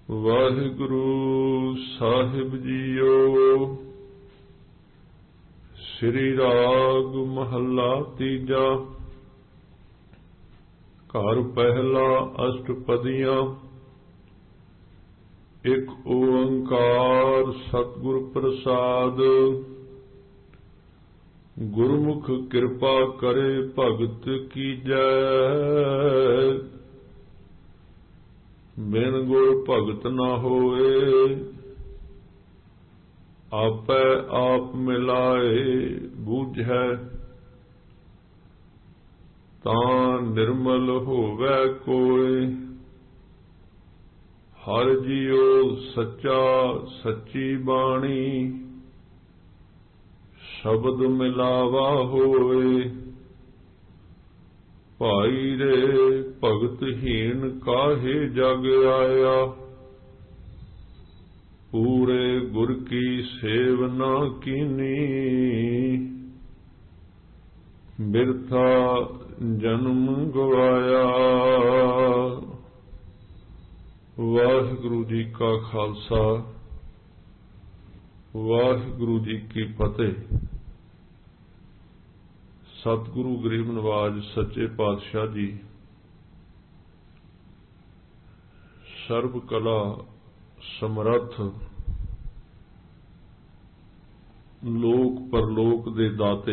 ਵਾਹਿਗੁਰੂ ਸਾਹਿਬ JIO. ਸ੍ਰੀ ਰਾਗ ਮਹੱਲਾ ਤੀਜਾ। ਘਰ ਪਹਿਲਾ ਅਸ਼ਟਪਦੀਆਂ। ਇੱਕ ਓੰਕਾਰ ਸਤਿਗੁਰ ਪ੍ਰਸਾਦ। ਗੁਰਮੁਖ ਕਿਰਪਾ ਕਰੇ ਭਗਤ ਕੀਜੈ। ਬਿਨ ਗੁਰ ਭਗਤ ਨਾ ਹੋਏ। ਆਪੈ ਆਪ ਮਿਲਾਏ ਬੂਝੈ। ਤਾਂ ਨਿਰਮਲ ਹੋਵੈ ਕੋਇ। ਹਰਿ ਜੀਉ ਸੱਚਾ ਸੱਚੀ ਬਾਣੀ। ਸ਼ਬਦ ਮਿਲਾਵਾ ਹੋਏ। ਭਾਈ ਰੇ ਭਗਤ ਹੀਣ ਕਾਹੇ ਜਗ ਆਇਆ। ਪੂਰੇ ਗੁਰ ਕੀ ਸੇਵ ਨਾ ਕੀਨੀ। ਬਿਰਥਾ ਜਨਮ ਗਵਾਇਆ। ਵਾਹਿਗੁਰੂ ਜੀ ਕਾ ਖਾਲਸਾ, ਵਾਹਿਗੁਰੂ ਜੀ ਕੀ ਫਤਿਹ। ਸਤਿਗੁਰੂ ਗਰੀਬ ਨਵਾਜ ਸੱਚੇ ਪਾਤਸ਼ਾਹ ਜੀ ਸਰਬ ਕਲਾ ਸਮਰੱਥ, ਲੋਕ ਪਰਲੋਕ ਦੇ ਦਾਤੇ,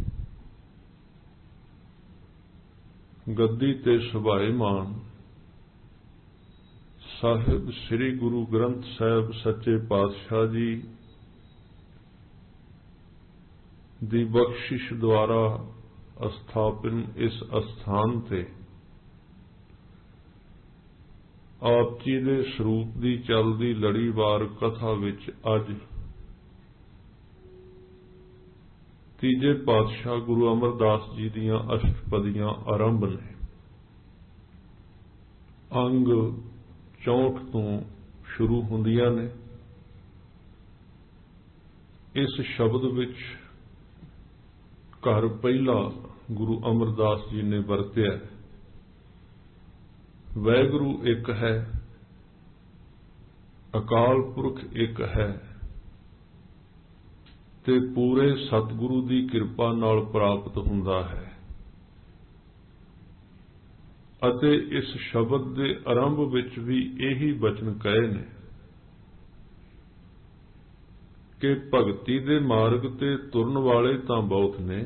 ਗੱਦੀ ਤੇ ਸੁਭਾਏਮਾਨ ਸਾਹਿਬ ਸ੍ਰੀ ਗੁਰੂ ਗ੍ਰੰਥ ਸਾਹਿਬ ਸੱਚੇ ਪਾਤਸ਼ਾਹ ਜੀ ਦੀ ਬਖਸ਼ਿਸ਼ ਦੁਆਰਾ ਅਸਥਾਪਨ ਇਸ ਅਸਥਾਨ ਤੇ ਆਪ ਜੀ ਦੇ ਸਰੂਪ ਦੀ ਚੱਲਦੀ ਲੜੀਵਾਰ ਕਥਾ ਵਿੱਚ ਅੱਜ ਤੀਜੇ ਪਾਤਸ਼ਾਹ ਗੁਰੂ ਅਮਰਦਾਸ ਜੀ ਦੀਆਂ ਅਸ਼ਟਪਦੀਆਂ ਆਰੰਭ ਨੇ। ਅੰਗ 64 ਤੋਂ ਸ਼ੁਰੂ ਹੁੰਦੀਆਂ ਨੇ। ਇਸ ਸ਼ਬਦ ਵਿੱਚ ਘਰ ਪਹਿਲਾ ਗੁਰੂ ਅਮਰਦਾਸ ਜੀ ਨੇ ਵਰਤਿਆ। ਵਾਹਿਗੁਰੂ ਇੱਕ ਹੈ, ਅਕਾਲ ਪੁਰਖ ਇੱਕ ਹੈ ਤੇ ਪੂਰੇ ਸਤਿਗੁਰੂ ਦੀ ਕਿਰਪਾ ਨਾਲ ਪ੍ਰਾਪਤ ਹੁੰਦਾ ਹੈ। ਅਤੇ ਇਸ ਸ਼ਬਦ ਦੇ ਆਰੰਭ ਵਿੱਚ ਵੀ ਇਹੀ ਬਚਨ ਕਹੇ ਨੇ ਕਿ ਭਗਤੀ ਦੇ ਮਾਰਗ ਤੇ ਤੁਰਨ ਵਾਲੇ ਤਾਂ ਬਹੁਤ ਨੇ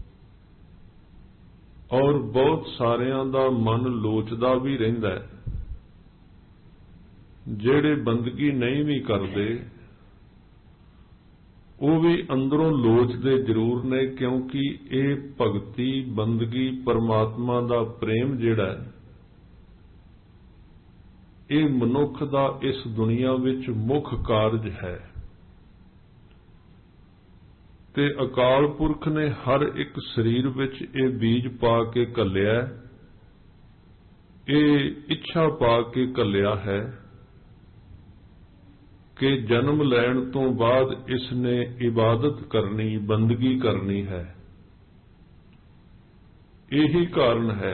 ਔਰ ਬਹੁਤ ਸਾਰਿਆਂ ਦਾ ਮਨ ਲੋਚਦਾ ਵੀ ਰਹਿੰਦਾ ਹੈ। ਜਿਹੜੇ ਬੰਦਗੀ ਨਹੀਂ ਵੀ ਕਰਦੇ ਉਹ ਵੀ ਅੰਦਰੋਂ ਲੋਚਦੇ ਜ਼ਰੂਰ ਨੇ, ਕਿਉਂਕਿ ਇਹ ਭਗਤੀ ਬੰਦਗੀ ਪਰਮਾਤਮਾ ਦਾ ਪ੍ਰੇਮ ਜਿਹੜਾ ਹੈ ਇਹ ਮਨੁੱਖ ਦਾ ਇਸ ਦੁਨੀਆ ਵਿੱਚ ਮੁੱਖ ਕਾਰਜ ਹੈ। ਤੇ ਅਕਾਲ ਪੁਰਖ ਨੇ ਹਰ ਇੱਕ ਸਰੀਰ ਵਿੱਚ ਇਹ ਬੀਜ ਪਾ ਕੇ ਘੱਲਿਆ, ਇਹ ਇੱਛਾ ਪਾ ਕੇ ਘੱਲਿਆ ਹੈ ਕਿ ਜਨਮ ਲੈਣ ਤੋਂ ਬਾਅਦ ਇਸ ਨੇ ਇਬਾਦਤ ਕਰਨੀ, ਬੰਦਗੀ ਕਰਨੀ ਹੈ। ਇਹੀ ਕਾਰਨ ਹੈ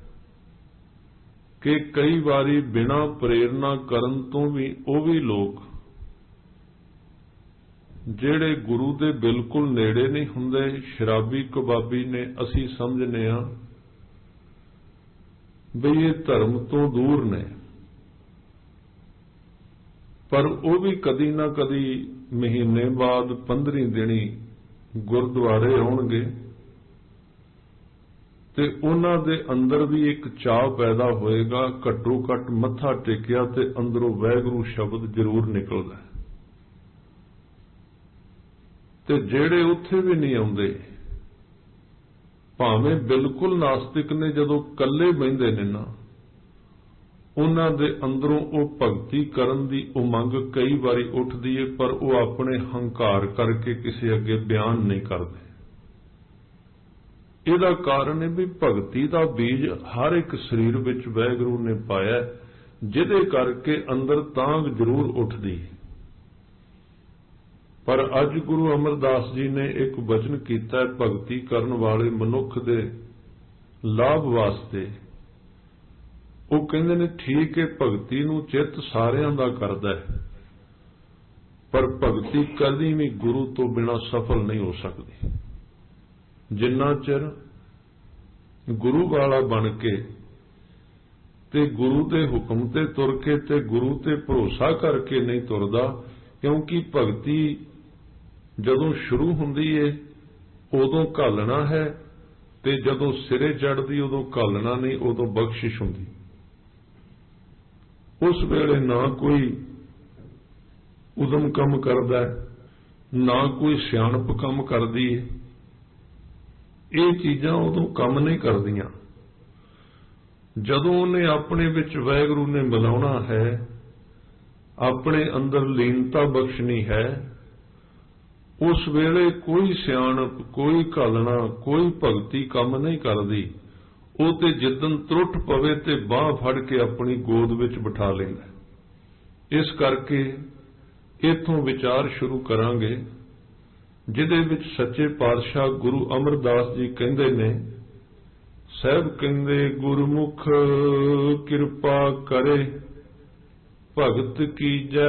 ਕਿ ਕਈ ਵਾਰੀ ਬਿਨਾਂ ਪ੍ਰੇਰਨਾ ਕਰਨ ਤੋਂ ਵੀ ਉਹ ਵੀ ਲੋਕ ਜਿਹੜੇ ਗੁਰੂ ਦੇ ਬਿਲਕੁਲ ਨੇੜੇ ਨਹੀਂ ਹੁੰਦੇ, ਸ਼ਰਾਬੀ ਕਬਾਬੀ ਨੇ, ਅਸੀਂ ਸਮਝਨੇ ਆ ਬਈ ਇਹ ਧਰਮ ਤੋਂ ਦੂਰ ਨੇ, ਪਰ ਉਹ ਵੀ ਕਦੀ ਨਾ ਕਦੀ ਮਹੀਨੇ ਬਾਅਦ 15 ਦਿਨੀ ਗੁਰਦੁਆਰੇ ਆਉਣਗੇ ਤੇ ਉਹਨਾਂ ਦੇ ਅੰਦਰ ਵੀ ਇੱਕ ਚਾਅ ਪੈਦਾ ਹੋਏਗਾ, ਘੱਟੋ ਘੱਟ ਮੱਥਾ ਟੇਕਿਆ ਤੇ ਅੰਦਰੋਂ ਵਾਹਿਗੁਰੂ ਸ਼ਬਦ ਜ਼ਰੂਰ ਨਿਕਲਦਾ। ਤੇ ਜਿਹੜੇ ਉੱਥੇ ਵੀ ਨਹੀਂ ਆਉਂਦੇ, ਭਾਵੇਂ ਬਿਲਕੁਲ ਨਾਸਤਿਕ ਨੇ, ਜਦੋਂ ਇਕੱਲੇ ਬਹਿੰਦੇ ਨੇ ਨਾ, ਉਹਨਾਂ ਦੇ ਅੰਦਰੋਂ ਉਹ ਭਗਤੀ ਕਰਨ ਦੀ ਉਮੰਗ ਕਈ ਵਾਰੀ ਉੱਠਦੀ ਹੈ, ਪਰ ਉਹ ਆਪਣੇ ਹੰਕਾਰ ਕਰਕੇ ਕਿਸੇ ਅੱਗੇ ਬਿਆਨ ਨਹੀਂ ਕਰਦੇ। ਇਹਦਾ ਕਾਰਨ ਹੈ ਵੀ ਭਗਤੀ ਦਾ ਬੀਜ ਹਰ ਇੱਕ ਸਰੀਰ ਵਿੱਚ ਵਾਹਿਗੁਰੂ ਨੇ ਪਾਇਆ, ਜਿਹਦੇ ਕਰਕੇ ਅੰਦਰ ਤਾਂਘ ਜ਼ਰੂਰ ਉੱਠਦੀ ਹੈ। ਪਰ ਅੱਜ ਗੁਰੂ ਅਮਰਦਾਸ ਜੀ ਨੇ ਇੱਕ ਬਚਨ ਕੀਤਾ ਹੈ ਭਗਤੀ ਕਰਨ ਵਾਲੇ ਮਨੁੱਖ ਦੇ ਲਾਭ ਵਾਸਤੇ ਉਹ ਕਹਿੰਦੇ ਨੇ ਠੀਕ ਹੈ, ਭਗਤੀ ਨੂੰ ਚਿੱਤ ਸਾਰਿਆਂ ਦਾ ਕਰਦਾ ਹੈ, ਪਰ ਭਗਤੀ ਕਦੀ ਵੀ ਗੁਰੂ ਤੋਂ ਬਿਨਾਂ ਸਫਲ ਨਹੀਂ ਹੋ ਸਕਦੀ। ਜਿੰਨਾ ਚਿਰ ਗੁਰੂ ਵਾਲਾ ਬਣ ਕੇ ਤੇ ਗੁਰੂ ਦੇ ਹੁਕਮ ਤੇ ਤੁਰ ਕੇ ਤੇ ਗੁਰੂ ਤੇ ਭਰੋਸਾ ਕਰਕੇ ਨਹੀਂ ਤੁਰਦਾ, ਕਿਉਂਕਿ ਭਗਤੀ ਜਦੋਂ ਸ਼ੁਰੂ ਹੁੰਦੀ ਏ ਉਦੋਂ ਘਾਲਣਾ ਹੈ, ਤੇ ਜਦੋਂ ਸਿਰੇ ਚੜ੍ਹਦੀ ਉਦੋਂ ਘਾਲਣਾ ਨਹੀਂ, ਉਦੋਂ ਬਖਸ਼ਿਸ਼ ਹੁੰਦੀ। ਉਸ ਵੇਲੇ ਨਾ ਕੋਈ ਉਦਮ ਕੰਮ ਕਰਦਾ ਹੈ, ਨਾ ਕੋਈ ਸਿਆਣਪ ਕੰਮ ਕਰਦੀ ਹੈ। ਇਹ ਚੀਜ਼ਾਂ ਉਦੋਂ ਕੰਮ ਨਹੀਂ ਕਰਦੀਆਂ। ਜਦੋਂ ਉਹਨੇ ਆਪਣੇ ਵਿੱਚ ਵਾਹਿਗੁਰੂ ਨੇ ਮਿਲਾਉਣਾ ਹੈ, ਆਪਣੇ ਅੰਦਰ ਲੀਨਤਾ ਬਖਸ਼ਣੀ ਹੈ, ਉਸ ਵੇਲੇ ਕੋਈ ਸਿਆਣਪ, ਕੋਈ ਘਾਲਣਾ, ਕੋਈ ਭਗਤੀ ਕੰਮ ਨਹੀਂ ਕਰਦੀ। ਉਹ ਤੇ ਜਿੱਦਣ ਤਰੁੱਠ ਪਵੇ ਤੇ ਬਾਹ ਫੜ ਕੇ ਆਪਣੀ ਗੋਦ ਵਿੱਚ ਬਿਠਾ ਲੈਂਦਾ। ਇਸ ਕਰਕੇ ਇੱਥੋਂ ਵਿਚਾਰ ਸ਼ੁਰੂ ਕਰਾਂਗੇ, ਜਿਹਦੇ ਵਿੱਚ ਸੱਚੇ ਪਾਤਸ਼ਾਹ ਗੁਰੂ ਅਮਰਦਾਸ ਜੀ ਕਹਿੰਦੇ ਨੇ, ਸਾਹਿਬ ਕਹਿੰਦੇ ਗੁਰਮੁਖ ਕਿਰਪਾ ਕਰੇ ਭਗਤ ਕੀਜੈ,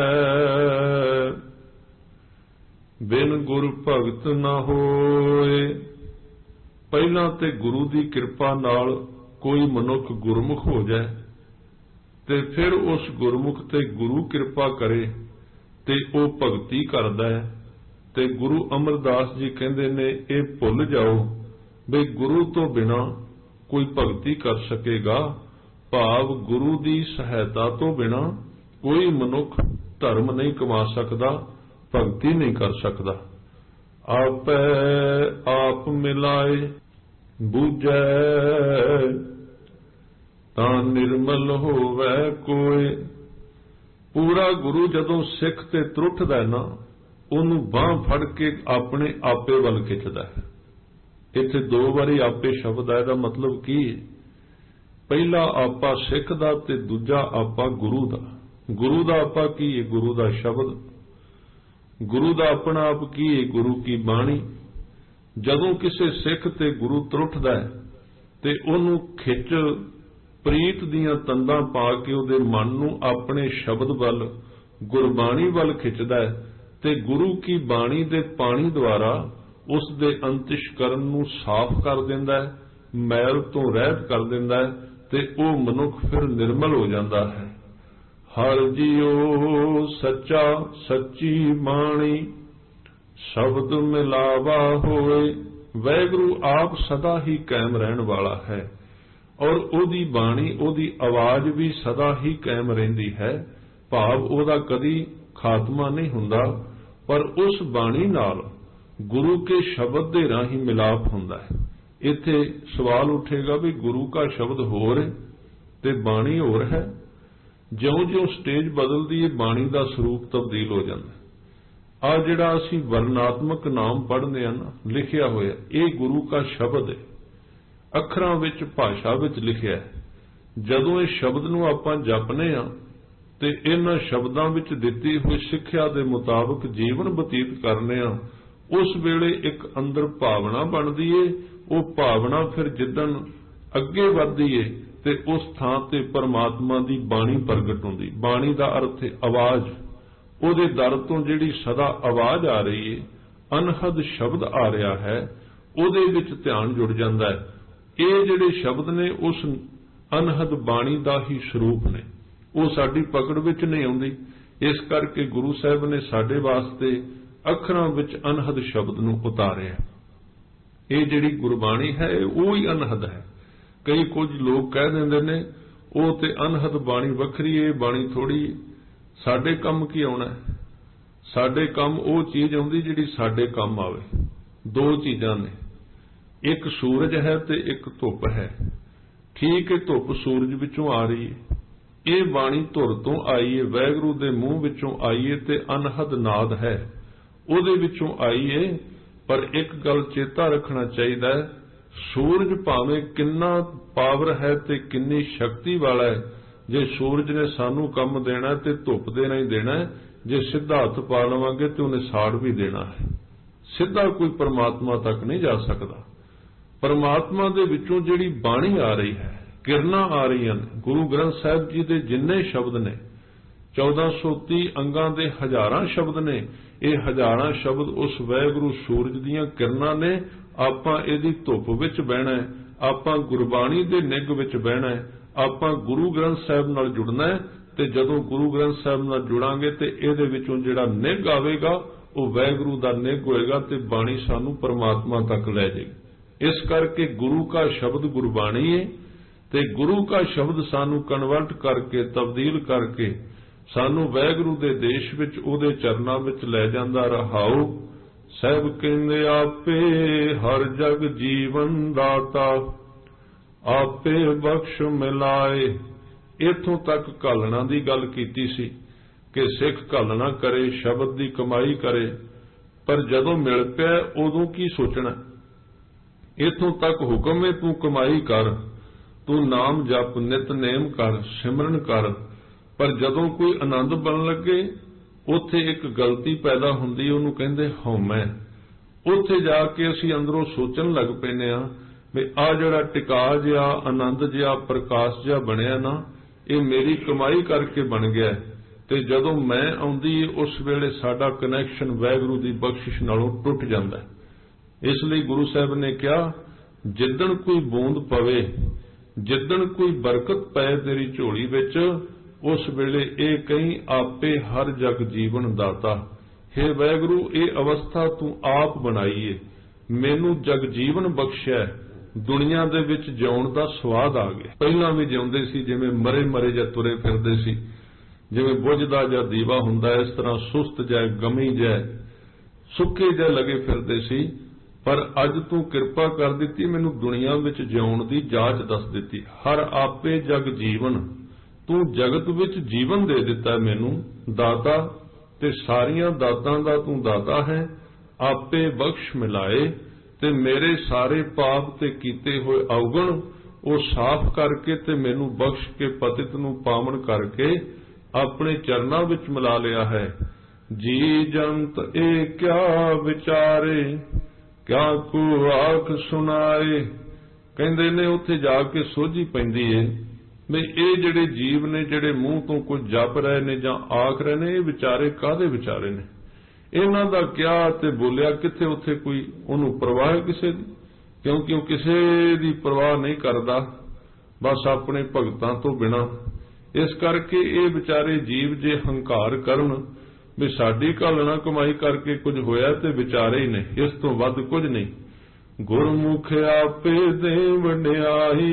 ਬਿਨ ਗੁਰ ਭਗਤ ਨਾ ਹੋਏ। ਪਹਿਲਾਂ ਤੇ ਗੁਰੂ ਦੀ ਕਿਰਪਾ ਨਾਲ ਕੋਈ ਮਨੁੱਖ ਗੁਰਮੁਖ ਹੋ ਜਾਏ ਤੇ ਫਿਰ ਉਸ ਗੁਰਮੁਖ ਤੇ ਗੁਰੂ ਕਿਰਪਾ ਕਰੇ ਤੇ ਉਹ ਭਗਤੀ ਕਰਦਾ ਹੈ। ਤੇ ਗੁਰੂ ਅਮਰਦਾਸ ਜੀ ਕਹਿੰਦੇ ਨੇ, ਇਹ ਭੁੱਲ ਜਾਓ ਵੀ ਗੁਰੂ ਤੋਂ ਬਿਨਾਂ ਕੋਈ ਭਗਤੀ ਕਰ ਸਕੇਗਾ, ਭਾਵ ਗੁਰੂ ਦੀ ਸਹਾਇਤਾ ਤੋਂ ਬਿਨਾਂ ਕੋਈ ਮਨੁੱਖ ਧਰਮ ਨਹੀਂ ਕਮਾ ਸਕਦਾ, ਭਗਤੀ ਨਹੀਂ ਕਰ ਸਕਦਾ। ਆਪੈ ਆਪ ਮਿਲਾਏ ਬੂਝੈ, ਤਾਂ ਨਿਰਮਲ ਹੋਵੇ ਕੋਏ। ਪੂਰਾ ਗੁਰੂ ਜਦੋਂ ਸਿੱਖ ਤੇ ਤਰੁੱਠਦਾ ਨਾ, ਉਹਨੂੰ ਬਾਂਹ ਫੜ ਕੇ ਆਪਣੇ ਆਪੇ ਵੱਲ ਖਿੱਚਦਾ ਹੈ। ਇੱਥੇ ਦੋ ਵਾਰੀ ਆਪੇ ਸ਼ਬਦ ਹੈ, ਇਹਦਾ ਮਤਲਬ ਕੀ ਹੈ? ਪਹਿਲਾ ਆਪਾ ਸਿੱਖ ਦਾ ਤੇ ਦੂਜਾ ਆਪਾ ਗੁਰੂ ਦਾ। ਗੁਰੂ ਦਾ ਆਪਾ ਕੀ ਹੈ? ਗੁਰੂ ਦਾ ਸ਼ਬਦ। ਗੁਰੂ ਦਾ ਆਪਣਾ ਆਪ ਕੀ ਹੈ? ਗੁਰੂ ਕੀ ਬਾਣੀ। ਜਦੋਂ ਕਿਸੇ ਸਿੱਖ ਤੇ ਗੁਰੂ ਤਰੁੱਠਦਾ ਹੈ ਤੇ ਉਹਨੂੰ ਖਿੱਚ ਪ੍ਰੀਤ ਦੀਆਂ ਤੰਦਾਂ ਪਾ ਕੇ ਉਹਦੇ ਮਨ ਨੂੰ ਆਪਣੇ ਸ਼ਬਦ ਵੱਲ, ਗੁਰਬਾਣੀ ਵੱਲ ਖਿੱਚਦਾ ਹੈ, ਤੇ ਗੁਰੂ ਕੀ ਬਾਣੀ ਦੇ ਪਾਣੀ ਦੁਆਰਾ ਉਸ ਦੇ ਅੰਤਿਸ਼ਕਰਨ ਨੂੰ ਸਾਫ਼ ਕਰ ਦਿੰਦਾ ਹੈ, ਮੈਲ ਤੋਂ ਰਹਿਤ ਕਰ ਦਿੰਦਾ ਹੈ, ਤੇ ਉਹ ਮਨੁੱਖ ਫਿਰ ਨਿਰਮਲ ਹੋ ਜਾਂਦਾ ਹੈ। ਹਰਿ ਜੀਓ ਸੱਚਾ ਸੱਚੀ ਬਾਣੀ, ਸ਼ਬਦ ਮਿਲਾਵਾ ਹੋਏ। ਵਾਹਿਗੁਰੂ ਆਪ ਸਦਾ ਹੀ ਕਾਇਮ ਰਹਿਣ ਵਾਲਾ ਹੈ, ਔਰ ਉਹਦੀ ਬਾਣੀ, ਉਹਦੀ ਆਵਾਜ਼ ਵੀ ਸਦਾ ਹੀ ਕਾਇਮ ਰਹਿੰਦੀ ਹੈ, ਭਾਵ ਉਹਦਾ ਕਦੀ ਖਾਤਮਾ ਨਹੀਂ ਹੁੰਦਾ। ਪਰ ਉਸ ਬਾਣੀ ਨਾਲ ਗੁਰੂ ਕੇ ਸ਼ਬਦ ਦੇ ਰਾਹੀਂ ਮਿਲਾਪ ਹੁੰਦਾ ਹੈ। ਇੱਥੇ ਸਵਾਲ ਉੱਠੇਗਾ ਵੀ ਗੁਰੂ ਦਾ ਸ਼ਬਦ ਹੋਰ ਹੈ ਤੇ ਬਾਣੀ ਹੋਰ ਹੈ। ਜਿਉਂ-ਜਿਉਂ ਸਟੇਜ ਬਦਲਦੀ ਹੈ, ਬਾਣੀ ਦਾ ਸਰੂਪ ਤਬਦੀਲ ਹੋ ਜਾਂਦਾ। ਆ ਜਿਹੜਾ ਅਸੀਂ ਵਰਣਾਤਮਕ ਨਾਮ ਪੜ੍ਹਦੇ ਆ ਨਾ, ਲਿਖਿਆ ਹੋਇਆ, ਇਹ ਗੁਰੂ ਦਾ ਸ਼ਬਦ ਹੈ, ਅੱਖਰਾਂ ਵਿੱਚ, ਭਾਸ਼ਾ ਵਿੱਚ ਲਿਖਿਆ ਹੈ। ਜਦੋਂ ਇਹ ਸ਼ਬਦ ਨੂੰ ਆਪਾਂ ਜਪਨੇ ਆ ਤੇ ਇਹਨਾਂ ਸ਼ਬਦਾਂ ਵਿੱਚ ਦਿੱਤੀ ਹੋਈ ਸਿੱਖਿਆ ਦੇ ਮੁਤਾਬਕ ਜੀਵਨ ਬਤੀਤ ਕਰਨੇ ਆ, ਉਸ ਵੇਲੇ ਇੱਕ ਅੰਦਰ ਭਾਵਨਾ ਬਣਦੀ ਏ। ਉਹ ਭਾਵਨਾ ਫਿਰ ਜਿੱਦਣ ਅੱਗੇ ਵੱਧਦੀ ਏ ਤੇ ਉਸ ਥਾਂ ਤੇ ਪਰਮਾਤਮਾ ਦੀ ਬਾਣੀ ਪ੍ਰਗਟ ਹੁੰਦੀ। ਬਾਣੀ ਦਾ ਅਰਥ ਹੈ ਆਵਾਜ਼। ਉਹਦੇ ਦਰ ਤੋਂ ਜਿਹੜੀ ਸਦਾ ਆਵਾਜ਼ ਆ ਰਹੀ ਏ, ਅਨਹਦ ਸ਼ਬਦ ਆ ਰਿਹਾ ਹੈ, ਉਹਦੇ ਵਿੱਚ ਧਿਆਨ ਜੁੜ ਜਾਂਦਾ ਹੈ। ਇਹ ਜਿਹੜੇ ਸ਼ਬਦ ਨੇ ਉਸ ਅਨਹਦ ਬਾਣੀ ਦਾ ਹੀ ਸਰੂਪ ਨੇ, ਉਹ ਸਾਡੀ ਪਕੜ ਵਿੱਚ ਨਹੀਂ ਆਉਂਦੀ। ਇਸ ਕਰਕੇ ਗੁਰੂ ਸਾਹਿਬ ਨੇ ਸਾਡੇ ਵਾਸਤੇ ਅੱਖਰਾਂ ਵਿੱਚ ਅਨਹਦ ਸ਼ਬਦ ਨੂੰ ਉਤਾਰਿਆ। ਇਹ ਜਿਹੜੀ ਗੁਰਬਾਣੀ ਹੈ ਉਹ ਹੀ ਅਨਹਦ ਹੈ। ਕਈ ਕੁਝ ਲੋਕ ਕਹਿ ਦਿੰਦੇ ਨੇ ਉਹ ਤੇ ਅਨਹਦ ਬਾਣੀ ਵੱਖਰੀ ਹੈ, ਬਾਣੀ ਥੋੜੀ। ਸਾਡੇ ਕੰਮ ਕੀ ਆਉਣਾ? ਸਾਡੇ ਕੰਮ ਉਹ ਚੀਜ਼ ਆਉਂਦੀ ਜਿਹੜੀ ਸਾਡੇ ਕੰਮ ਆਵੇ। ਦੋ ਚੀਜ਼ਾਂ ਨੇ, ਇੱਕ ਸੂਰਜ ਹੈ ਤੇ ਇੱਕ ਧੁੱਪ ਹੈ। ਠੀਕ ਹੈ, ਧੁੱਪ ਸੂਰਜ ਵਿੱਚੋਂ ਆ ਰਹੀ ਹੈ, ਇਹ ਬਾਣੀ ਧੁਰ ਤੋਂ ਆਈ ਹੈ, ਵਾਹਿਗੁਰੂ ਦੇ ਮੂੰਹ ਵਿੱਚੋਂ ਆਈ ਹੈ ਤੇ ਅਨਹਦ ਨਾਦ ਹੈ, ਉਹਦੇ ਵਿੱਚੋਂ ਆਈ ਹੈ। ਪਰ ਇੱਕ ਗੱਲ ਚੇਤਾ ਰੱਖਣਾ ਚਾਹੀਦਾ ਹੈ, ਸੂਰਜ ਭਾਵੇਂ ਕਿੰਨਾ ਪਾਵਰ ਹੈ ਤੇ ਕਿੰਨੀ ਸ਼ਕਤੀ ਵਾਲਾ ਹੈ, ਜੇ ਸੂਰਜ ਨੇ ਸਾਨੂੰ ਕੰਮ ਦੇਣਾ ਤੇ ਧੁੱਪ ਦੇ ਨਹੀਂ ਦੇਣਾ। ਜੇ ਸਿੱਧਾ ਹੱਥ ਪਾ ਲਵਾਂਗੇ ਤੇ ਉਹਨੇ ਸਾੜ ਵੀ ਦੇਣਾ ਹੈ। ਸਿੱਧਾ ਕੋਈ ਪਰਮਾਤਮਾ ਤੱਕ ਨਹੀਂ ਜਾ ਸਕਦਾ। ਪਰਮਾਤਮਾ ਦੇ ਵਿੱਚੋਂ ਜਿਹੜੀ ਬਾਣੀ ਆ ਰਹੀ ਹੈ, किरना आ रही ने। गुरु ग्रंथ साहिब जी के जिन्ने शब्द ने 1430 अंगां दे हजारां शब्द ने। ये हजारां शब्द उस वाहिगुरू सूरज दीयां किरनां ने। आपां इहदी धुप विच बहना है, आपां गुरबाणी दे निग विच बहना है, आपां गुरु ग्रंथ साहिब नाल जुड़ना है। ते जदों गुरु ग्रंथ साहिब नाल जुड़ांगे ते इहदे विचों जिहड़ा निग आवेगा ਉਹ वाहिगुरू दा निग होएगा ते बाणी सानू परमात्मा तक लै जाएगी। इस करके गुरु का शब्द गुरबाणी है ते गुरु का शब्द सानू कन्वर्ट करके तब्दील करके सानू वाहिगुरू दे देश विच उहदे चरनां विच लै जांदा। रहाओ साहिब कहंदे आपे हर जग जीवन दाता आपे बख्श मिलाए। इथों तक घालना की गल कीती सी कि सिख घालना करे, शब्द की कमाई करे, पर जदों मिल पिया उदों की सोचना। इथों तक हुक्म है तू कमाई कर, तू नाम जप नितनेम कर, सिमरन कर, पर जदों कोई आनंद बन लगे उत्थे एक गलती पैदा हुंदी, उहनूं कहंदे हौमै। उत्थे जाके असीं अंदरों सोचण लग पैंदे आ भी आ जिहड़ा टिका जिहा आनंद जिहा प्रकाश जिहा बनिया ना, ये मेरी कमाई करके बन गया। ते जदों मैं आउंदी उस वेले साडा कनैक्शन वाहिगुरू दी बख्शिश नालों टुट जांदा है। इसलिए गुरु साहब ने कहा जिद्दण कोई बूंद पवे, जिद्दण कोई बरकत पै तेरी झोली विच, उस वेले ये कहीं आपे हर जग जीवन दाता। हे वाहिगुरू ये अवस्था तू आप बनाई है, मैनू जग जीवन बख्शिया, दुनिया दे विच जिउण दा स्वाद आ गया। पहलां भी जिउंदे सी जिवें मरे मरे जा तुरे फिरदे सी, जिवें बुझदा जा दीवा हुंदा, इस तरह सुस्त जाए गमी जाए सुक्के जाए लगे फिरदे सी। पर अज तू किरपा कर दित्ती, मैनू दुनिया विच जिउण दी जाच दस दित्ती। हर आपे जग जीवन, तू जगत विच जीवन दे दिता है मैनू दाता, ते सारियां दातां दा तू दाता है। आपे बख्श मिलाए ते मेरे सारे पाप ते कीते होए अवगुण वो साफ करके ते मैनू बख्श के पतित नू पावन करके अपने चरनां विच मिला लिया है। जी जंत ए क्या विचारे, क्या को आख सुनाए। कहंदे ने उत्थे जाके सोझी पैंदी है भी ये जिहड़े जीव ने जिहड़े मूँह तो कुछ जप रहे ने जां आख रहे ने, ये विचारे काहदे विचारे ने, इन्हां दा क्या ते बोलिया किथे। उत्थे कोई उहनूं परवाह किसे दी, क्योंकि वो किसे दी परवाह नहीं करदा, बस अपने भगतां तो बिना। इस करके ये विचारे जीव जे हंकार करन भी साडी घालना कमाई करके कुछ होया ते विचारे ही नहीं, इस तो वध कुछ नहीं। गुरमुख आपे दे वडियाई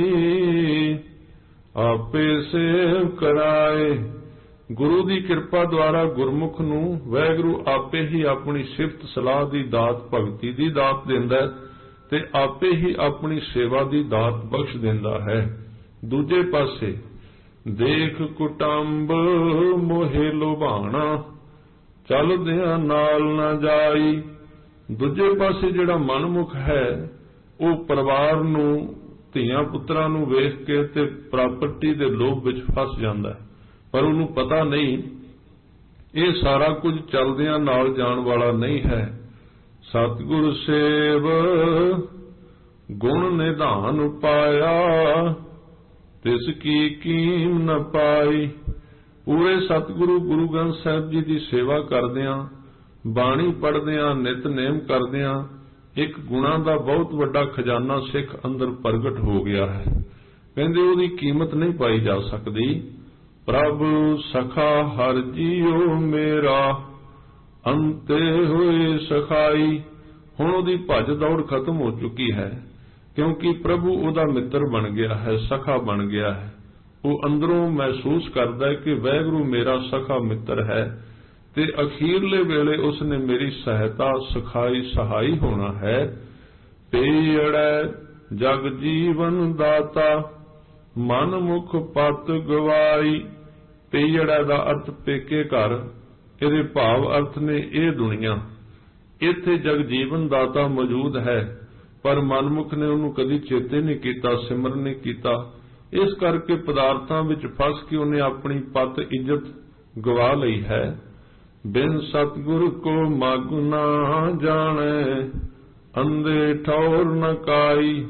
आपे सेव कराए। गुरु की कृपा द्वारा गुरमुख नूं वाहिगुरू आपे ही अपनी सिफत सलाह की दात भगती की दात दिंदा है ते आपे ही अपनी सेवा की दात बख्श दिंदा है। दूजे पासे देख कुटंब मोहे लुभाणा चलदियां नाल ना जाई। दूजे पासे जिहड़ा मनमुख है वो परिवार नूं धीआं पुत्रां नूं वेख के ते प्रापर्टी दे लोभ विच फस जांदा है, पर उहनूं पता नहीं ये सारा कुछ चलदियां नाल जाण वाला नहीं है। सतगुर सेव गुण निधान पाया तिसकी कीम न पाई। पूरे सतगुरु गुरु ग्रंथ साहिब जी की सेवा करदियां, बाणी पढ़दियां, नितनेम करदियां एक गुणा का बहुत वड्डा खजाना सिख अंदर प्रगट हो गया है। कहंदे उहदी कीमत नहीं पाई जा सकती। प्रभु सखा हर जीओ मेरा अंते होए सखाई। हुण उहदी भज दौड़ खत्म हो चुकी है, क्योंकि प्रभु उहदा मित्र बन गया है, सखा बन गया है। वो अंदरों महसूस करता है कि वाहिगुरू मेरा सखा मित्र है ते अखीरले वेले उसने मेरी सहायता सखाई सहाई होना है। पेयड़ै जग जीवन दाता मन मुख पत गवाई। पेयड़ा दा अर्थ पेके घर, इहदे भाव अर्थ ने ये दुनिया। इत्थे जग जीवन दाता मौजूद है, पर मनमुख ने उन्होंने कदी चेते नहीं किया, सिमरन नहीं किया। इस करके पदार्थां विच फस के उन्हें अपनी पत इज्जत गवा लई है। बिन सतगुर को मग ना जाने अंधे ठौर न काई।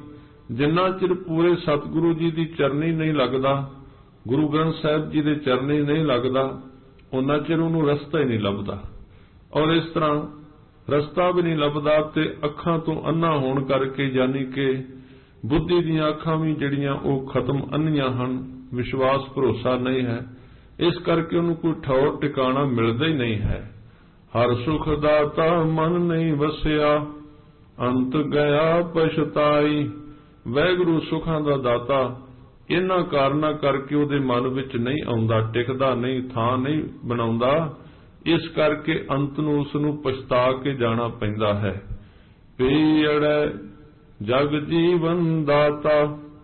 जिन्ना चिर पूरे सतगुरु जी की चरनी नहीं लगता, गुरु ग्रंथ साहिब जी के चरनी नहीं लगता, उन्ना चिर उन्होंने रस्ता ही नहीं लभदा। और इस तरह रस्ता भी नहीं लभदा ते अखां तो अन्ना होण करके यानी कि बुद्धि दीयां अखां भी जिहड़ियां वो खत्म अन्नियां हन, विश्वास भरोसा नहीं है, इस करके उन्होंने कोई ठौर टिकाणा मिलता ही नहीं है। हर सुख दाता मन नहीं वसिया, अंत गया पछताई। वैगुरु सुखां दा दाता इन्हां कारणां करके उहदे मन विच नहीं आउंदा, टिकदा नहीं, थां नहीं बनाउंदा, इस करके अंत नूं उस नूं पछता के जाना पैंदा है। पीड़ै जग जीवन दाता,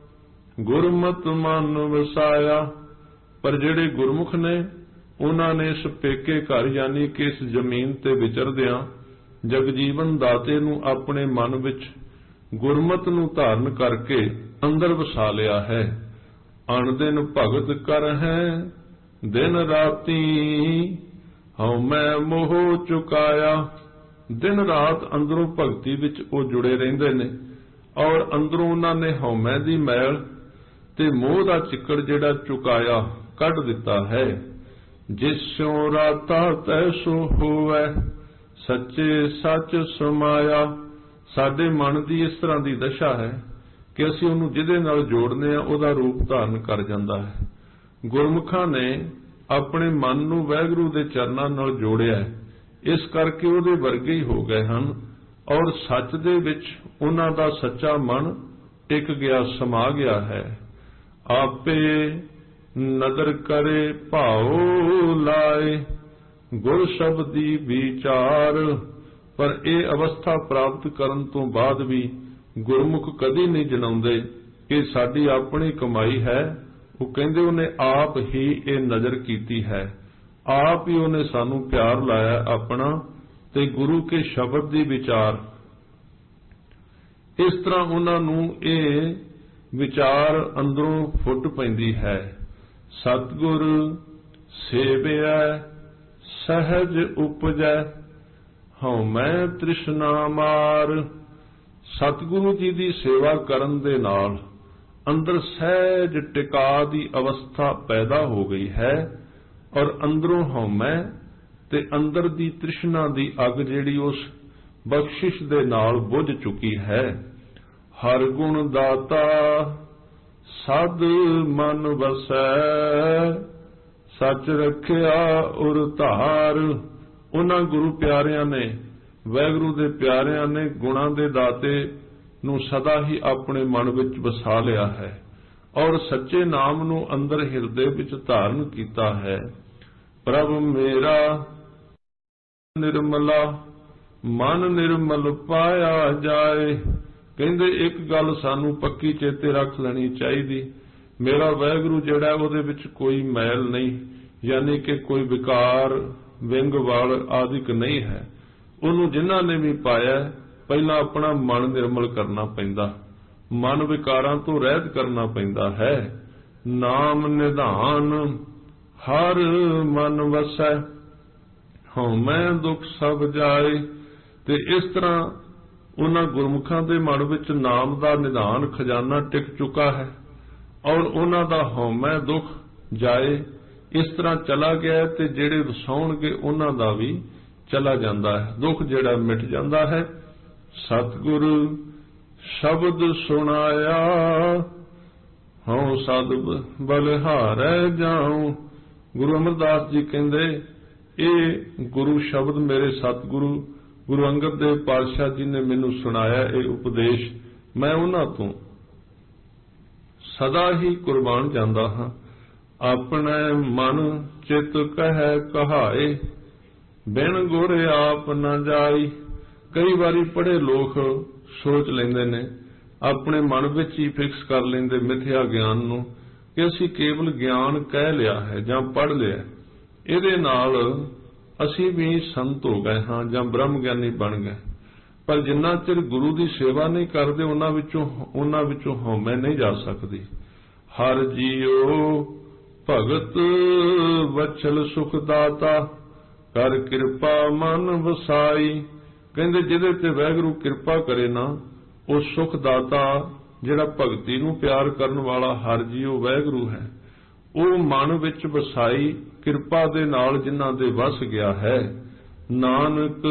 गुरमत मन वसाया। पर जिहड़े गुरमुख ने उन्हां ने इस पेके घर यानी कि इस जमीन ते विचरदियां जगजीवन दाते नूं अपने मन विच गुरमत नूं धारण करके अंदर वसा लिया है। अणदिन भगत कर है दिन राती, हऊँ मैं मोह चुकाया। दिन रात अंदरों भगती विच वो जुड़े रहिंदे ने और अंदरों उन्होंने हौमै दी मैल ते मोह दा चिक्कड़ जिहड़ा चुकाया कढ दिता है। जिस स्यों राता तैसो होवै, सच्चे सच समाया। साडे मन की इस तरह की दशा है कि असीं उहनूं जिहदे नाल जोड़ने आ उहदा रूप धारण कर जांदा है। गुरमुखां ने अपने मन नूं वैगुरू दे चरनां नाल जोड़िया, इस करके उहदे वर्गे ही हो गए हन और सच दे विच उन्हां दा सच्चा मन टिक गया, समा गया है। आपे नदर करे भाओ लाए, गुर शब्दी विचार। पर यह अवस्था प्राप्त करन तो बाद भी गुरमुख कदी नहीं जनाउंदे कि साडी अपनी कमाई है। वो कहंदे उन्हें आप ही ये नज़र कीती है, आप ही उन्हें सानू प्यार लाया अपना ते गुरु के शब्द दी विचार। इस तरह उन्होंने ये विचार अंदरों फुट पैंदी है। सतगुर सेविया सहज उपजै, हऊँ मैं तृष्णा मार। सतगुरु जी की सेवा करन दे नाल अंदर सहज टिका दी अवस्था पैदा हो गई है और अंदरों हौमै ते अंदर दी तृष्णा दी अग जिहड़ी उस बख्शिश दे नाल बुझ चुकी है। हर गुण दाता सद मन वसै, सच रखिया उर धार। उन्हां गुरु प्यारियां ने वैगुरु दे प्यारियां ने गुणां दे दाते नूं सदा ही अपने मन विच वसा लिया है और सच्चे नाम नूं अंदर हिरदे विच धारण कीता है। प्रभ मेरा निर्मला मन निर्मल पाया जाए। कहंदे एक गल सानू पक्की चेते रख लेनी चाहिए, मेरा वैगुरु जिहड़ा उहदे विच कोई मैल नहीं, यानी कि कोई विकार विंग वाल आदिक नहीं है। उन्होंने जिन्हां ने भी पाया पहला अपना मन निर्मल करना पैंदा, मन विकारां तो रहत करना पैंदा है। नाम निधान हर मन वसै, हौमै दुख सब जाए। ते इस तरह उन्हां गुरमुखां दे मन विच नाम दा निधान खजाना टिक चुका है और उन्हां दा हौमै दुख जाए इस तरह चला गया ते जिहड़े वसाउणगे उन्हां दा भी चला जांदा है, दुख जिहड़ा मिट जांदा है। सतगुर शब्द सुनाया, हऊँ सद बलिहारै जाऊं। गुरु अमरदास जी कहंदे ये गुरु शब्द मेरे सतगुरु गुरु अंगद देव पातशाह जी ने मैनू सुनाया, ये उपदेश मैं उन्हां तों सदा ही कुर्बान जांदा हां। अपने मन चित कह कहाए, बिन गुर आप न जाई। कई बारी पढ़े लोग सोच लेंदे ने, अपने मन विच ही फिक्स कर लेंदे मिथ्या ज्ञान नूं कि असीं केवल ज्ञान कह लिया है जां पढ़ लिया, इहदे नाल असीं भी संत हो गए हां जां ब्रह्म ज्ञानी बन गए। पर जिन्ना चिर गुरु की सेवा नहीं करते उन्हां विचों हौमै नहीं जा सकदी। हर जीओ भगत वचल सुखदाता, कर किरपा मन वसाई। कहंदे जिहदे ते वैगुरू किरपा करे ना, वो सुखदाता ਜਿਹੜਾ ਭਗਤੀ ਨੂੰ ਪਿਆਰ ਕਰਨ ਵਾਲਾ ਹਰ ਜੀਉ ਵਾਹਿਗੁਰੂ ਹੈ, ਉਹ ਮਨ ਵਿੱਚ ਵਸਾਈ ਕਿਰਪਾ ਦੇ ਨਾਲ ਜਿਨ੍ਹਾਂ ਦੇ ਵਸ ਗਿਆ ਹੈ। ਨਾਨਕ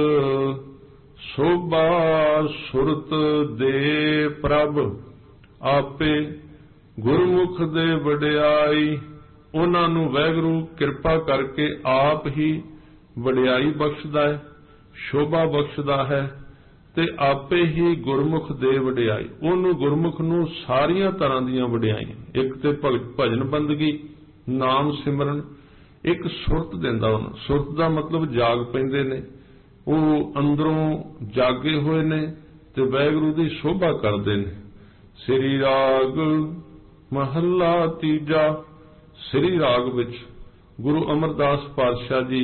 ਸੋਭਾ ਸੁਰਤ ਦੇ ਪ੍ਰਭ ਆਪੇ ਗੁਰਮੁਖ ਦੇ ਵਡਿਆਈ। ਉਹਨਾਂ ਨੂੰ ਵਾਹਿਗੁਰੂ ਕਿਰਪਾ ਕਰਕੇ ਆਪ ਹੀ ਵਡਿਆਈ ਬਖਸ਼ਦਾ ਹੈ, ਸ਼ੋਭਾ ਬਖਸ਼ਦਾ ਹੈ ਤੇ ਆਪੇ ਹੀ ਗੁਰਮੁਖ ਦੇ ਵਡਿਆਈ। ਉਹਨੂੰ ਗੁਰਮੁਖ ਨੂੰ ਸਾਰੀਆਂ ਤਰ੍ਹਾਂ ਦੀਆਂ ਵਡਿਆਈਆਂ, ਇੱਕ ਤੇ ਭਜਨ ਬੰਦਗੀ, ਨਾਮ ਸਿਮਰਨ, ਇੱਕ ਸੁਰਤ ਦਿੰਦਾ ਉਹਨੂੰ। ਸੁਰਤ ਦਾ ਮਤਲਬ ਜਾਗ ਪੈਂਦੇ ਨੇ, ਉਹ ਅੰਦਰੋਂ ਜਾਗੇ ਹੋਏ ਨੇ ਤੇ ਵਾਹਿਗੁਰੂ ਦੀ ਸ਼ੋਭਾ ਕਰਦੇ ਨੇ। ਸ੍ਰੀ ਰਾਗ ਮਹੱਲਾ ਤੀਜਾ। ਸ੍ਰੀ ਰਾਗ ਵਿੱਚ ਗੁਰੂ ਅਮਰਦਾਸ ਪਾਤਸ਼ਾਹ ਜੀ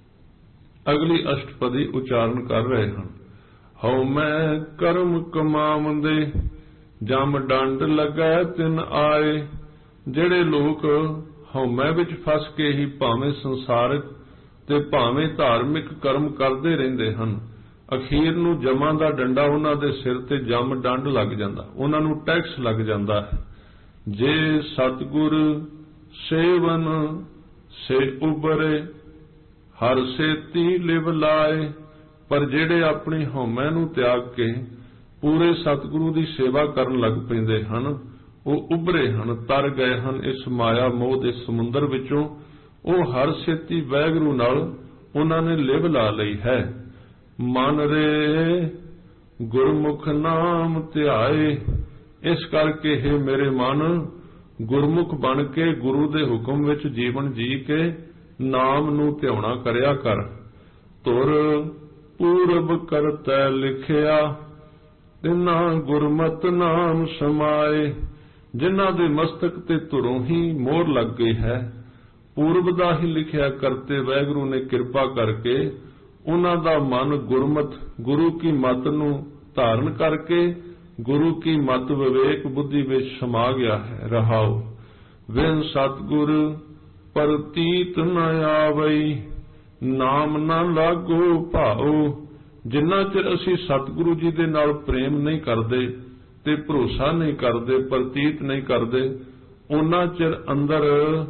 ਅਗਲੀ ਅਸ਼ਟਪਦੀ ਉਚਾਰਨ ਕਰ ਰਹੇ ਹਨ। ਹਉ ਮੈਂ ਕਰਮ ਕਮਾਵੰਦੇ ਜਮ ਡੰਡ ਲੱਗੈ ਤਿਨ ਆਏ। ਜਿਹੜੇ ਲੋਕ ਹਉਮੈ ਵਿੱਚ ਫਸ ਕੇ ਹੀ ਭਾਵੇਂ ਸੰਸਾਰਿਕ ਤੇ ਭਾਵੇਂ ਧਾਰਮਿਕ ਕਰਮ ਕਰਦੇ ਰਹਿੰਦੇ ਹਨ, ਅਖੀਰ ਨੂੰ ਜਮਾਂ ਦਾ ਡੰਡਾ ਉਹਨਾਂ ਦੇ ਸਿਰ ਤੇ ਜਮ ਡੰਡ ਲੱਗ ਜਾਂਦਾ, ਉਹਨਾਂ ਨੂੰ ਟੈਕਸ ਲੱਗ ਜਾਂਦਾ ਹੈ। ਜੇ ਸਤਿਗੁਰ ਸੇਵਨ ਸੇ ਉਬਰੇ ਹਰ ਸੇਤੀ ਲਿਵ ਲਾਏ। ਪਰ ਜਿਹੜੇ ਆਪਣੀ ਹਉਮੈ ਨੂੰ ਤਿਆਗ ਕੇ ਪੂਰੇ ਸਤਿਗੁਰੂ ਦੀ ਸੇਵਾ ਕਰਨ ਲੱਗ ਪੈਂਦੇ ਹਨ, ਉਹ ਉਭਰੇ ਹਨ, ਤਰ ਗਏ ਹਨ ਇਸ ਮਾਇਆ ਮੋਹ ਦੇ ਸਮੁੰਦਰ ਵਿੱਚੋਂ। ਉਹ ਹਰ ਛੇਤੀ ਵਾਹਿਗੁਰੂ ਨਾਲ ਉਹਨਾਂ ਨੇ ਲਿਵ ਲਾ ਲਈ ਹੈ। ਮਨ ਰੇ ਗੁਰਮੁਖ ਨਾਮ ਧਿਆਏ। ਇਸ ਕਰਕੇ ਹੈ ਮੇਰੇ ਮਨ, ਗੁਰਮੁਖ ਬਣ ਕੇ ਗੁਰੂ ਦੇ ਹੁਕਮ ਵਿੱਚ ਜੀਵਨ ਜੀ ਕੇ ਨਾਮ ਨੂੰ ਧਿਆਉਣਾ ਕਰਿਆ ਕਰ। ਧੁਰ ਪੂਰਬ ਕਰਤੈ ਲਿਖਿਆ ਤਿਨਾ ਗੁਰਮਤਿ ਨਾਮ ਸਮਾਏ। ਜਿਨ੍ਹਾਂ ਦੇ ਮਸਤਕ ਤੇ ਧੁਰੋਂ ਹੀ ਮੋਹਰ ਲੱਗ ਗਈ ਹੈ, ਪੂਰਬ ਦਾ ਹੀ ਲਿਖਿਆ ਕਰਤੇ ਵਾਹਿਗੁਰੂ ਨੇ ਕਿਰਪਾ ਕਰਕੇ ਉਹਨਾਂ ਦਾ ਮਨ ਗੁਰਮਤ ਗੁਰੂ ਕੀ ਮਤ ਨੂੰ ਧਾਰਨ ਕਰਕੇ ਗੁਰੂ ਕੀ ਮਤ ਵਿਵੇਕ ਬੁੱਧੀ ਵਿੱਚ ਸਮਾ ਗਿਆ ਹੈ। ਰਹਾਉ ਵਿਨ ਸਤਿਗੁਰ ਪ੍ਰਤੀਤ ਨ ਆਵਈ ਨਾਮ ਨਾ ਲਾਗੋ ਭਾਉ। ਜਿੰਨਾ ਚਿਰ ਅਸੀਂ ਸਤਿਗੁਰੂ ਜੀ ਦੇ ਨਾਲ ਪ੍ਰੇਮ ਨਹੀਂ ਕਰਦੇ ਤੇ ਭਰੋਸਾ ਨਹੀਂ ਕਰਦੇ, ਪ੍ਰਤੀਤ ਨਹੀਂ ਕਰਦੇ, ਉਹਨਾਂ ਚਿਰ ਅੰਦਰ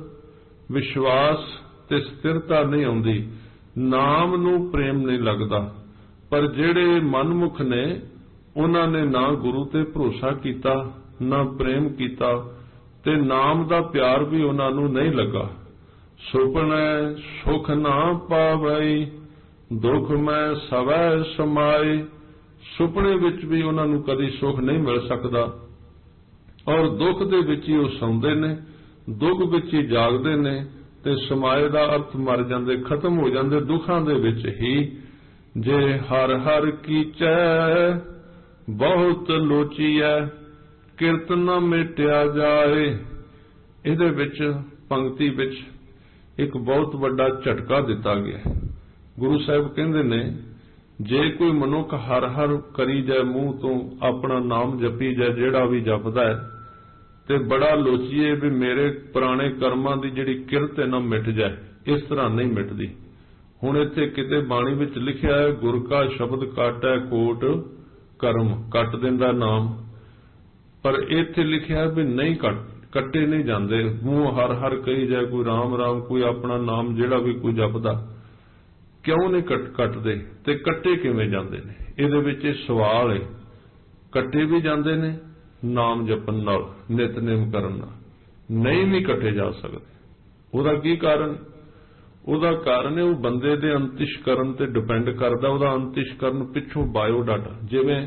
ਵਿਸ਼ਵਾਸ ਤੇ ਸਥਿਰਤਾ ਨਹੀਂ ਆਉਂਦੀ, ਨਾਮ ਨੂੰ ਪ੍ਰੇਮ ਨਹੀਂ ਲੱਗਦਾ। ਪਰ ਜਿਹੜੇ ਮਨਮੁਖ ਨੇ, ਉਹਨਾਂ ਨੇ ਨਾ ਗੁਰੂ ਤੇ ਭਰੋਸਾ ਕੀਤਾ, ਨਾ ਪ੍ਰੇਮ ਕੀਤਾ ਤੇ ਨਾਮ ਦਾ ਪਿਆਰ ਵੀ ਉਹਨਾਂ ਨੂੰ ਨਹੀਂ ਲੱਗਾ। ਸੁਪਨੈ ਸੁਖ ਨਾ ਪਾਵਈ ਦੁੱਖ ਮੈਂ ਸਵੈ ਸਮਾਏ। ਸੁਪਨੇ ਵਿੱਚ ਵੀ ਉਹਨਾਂ ਨੂੰ ਕਦੀ ਸੁਖ ਨਹੀਂ ਮਿਲ ਸਕਦਾ ਔਰ ਦੁੱਖ ਦੇ ਵਿੱਚ ਹੀ ਉਹ ਸੌਂਦੇ ਨੇ, ਦੁੱਖ ਵਿੱਚ ਹੀ ਜਾਗਦੇ ਨੇ ਤੇ ਸਮਾਏ ਦਾ ਅਰਥ ਮਰ ਜਾਂਦੇ, ਖਤਮ ਹੋ ਜਾਂਦੇ ਦੁੱਖਾਂ ਦੇ ਵਿੱਚ ਹੀ। ਜੇ ਹਰ ਹਰ ਕੀਚੈ ਬਹੁਤ ਲੋਚੀਐ ਕਿਰਤ ਨਾ ਮਿਟਿਆ ਜਾਏ। ਇਹਦੇ ਵਿੱਚ ਪੰਕਤੀ ਵਿੱਚ ਇੱਕ ਬਹੁਤ ਵੱਡਾ ਝਟਕਾ ਦਿੱਤਾ ਗਿਆ। ਗੁਰੂ ਸਾਹਿਬ ਕਹਿੰਦੇ ਨੇ, ਜੇ ਕੋਈ ਮਨੁੱਖ ਹਰ ਹਰ ਕਰੀ ਜਾਏ, ਮੂੰਹ ਤੋਂ ਆਪਣਾ ਨਾਮ ਜਪੀ ਜਾਏ, ਜਿਹੜਾ ਵੀ ਜਪਦਾ ਹੈ, ਤੇ ਬੜਾ ਲੋਚੀਏ ਵੀ ਮੇਰੇ ਪੁਰਾਣੇ ਕਰਮਾਂ ਦੀ ਜਿਹੜੀ ਕਿਰਤ ਹੈ ਨਾ ਮਿਟ ਜਾਏ। ਇਸ ਤਰ੍ਹਾਂ ਨਹੀਂ ਮਿਟਦੀ। ਹੁਣ ਇੱਥੇ ਕਿਤੇ ਬਾਣੀ ਵਿੱਚ ਲਿਖਿਆ ਹੈ, ਗੁਰ ਕਾ ਸ਼ਬਦ ਕਾਟੈ ਕੋਟ ਕਰਮ, ਕੱਟ ਦਿੰਦਾ ਨਾਮ। ਪਰ ਇੱਥੇ ਲਿਖਿਆ ਵੀ ਨਹੀਂ ਕੱਟੇ ਨਹੀਂ ਜਾਂਦੇ। ਮੂੰਹ ਹਰ ਹਰ ਕਹੀ ਜਾਏ, ਕੋਈ ਰਾਮ ਰਾਮ, ਕੋਈ ਆਪਣਾ ਨਾਮ ਜਿਹੜਾ ਵੀ ਕੋਈ ਜਪਦਾ, ਕਿਉਂ ਨਹੀਂ ਕੱਟਦੇ ਤੇ ਕੱਟੇ ਕਿਵੇਂ ਜਾਂਦੇ ਨੇ? ਇਹਦੇ ਵਿੱਚ ਇਹ ਸਵਾਲ ਹੈ। ਕੱਟੇ ਵੀ ਜਾਂਦੇ ਨੇ ਨਾਮ ਜਪਣ ਨਾਲ, ਨਿਤਨੇਮ ਕਰਨ ਨਾਲ, ਨਹੀਂ ਵੀ ਕੱਟੇ ਜਾ ਸਕਦੇ। ਉਹਦਾ ਕੀ ਕਾਰਨ? ਉਹਦਾ ਕਾਰਨ ਹੈ ਉਹ ਬੰਦੇ ਦੇ ਅੰਤਿਸ਼ਕਰਨ ਤੇ ਡਿਪੈਂਡ ਕਰਦਾ। ਉਹਦਾ ਅੰਤਿਸ਼ਕਰਨ ਪਿੱਛੋਂ ਬਾਇਓਡਾਟਾ, ਜਿਵੇਂ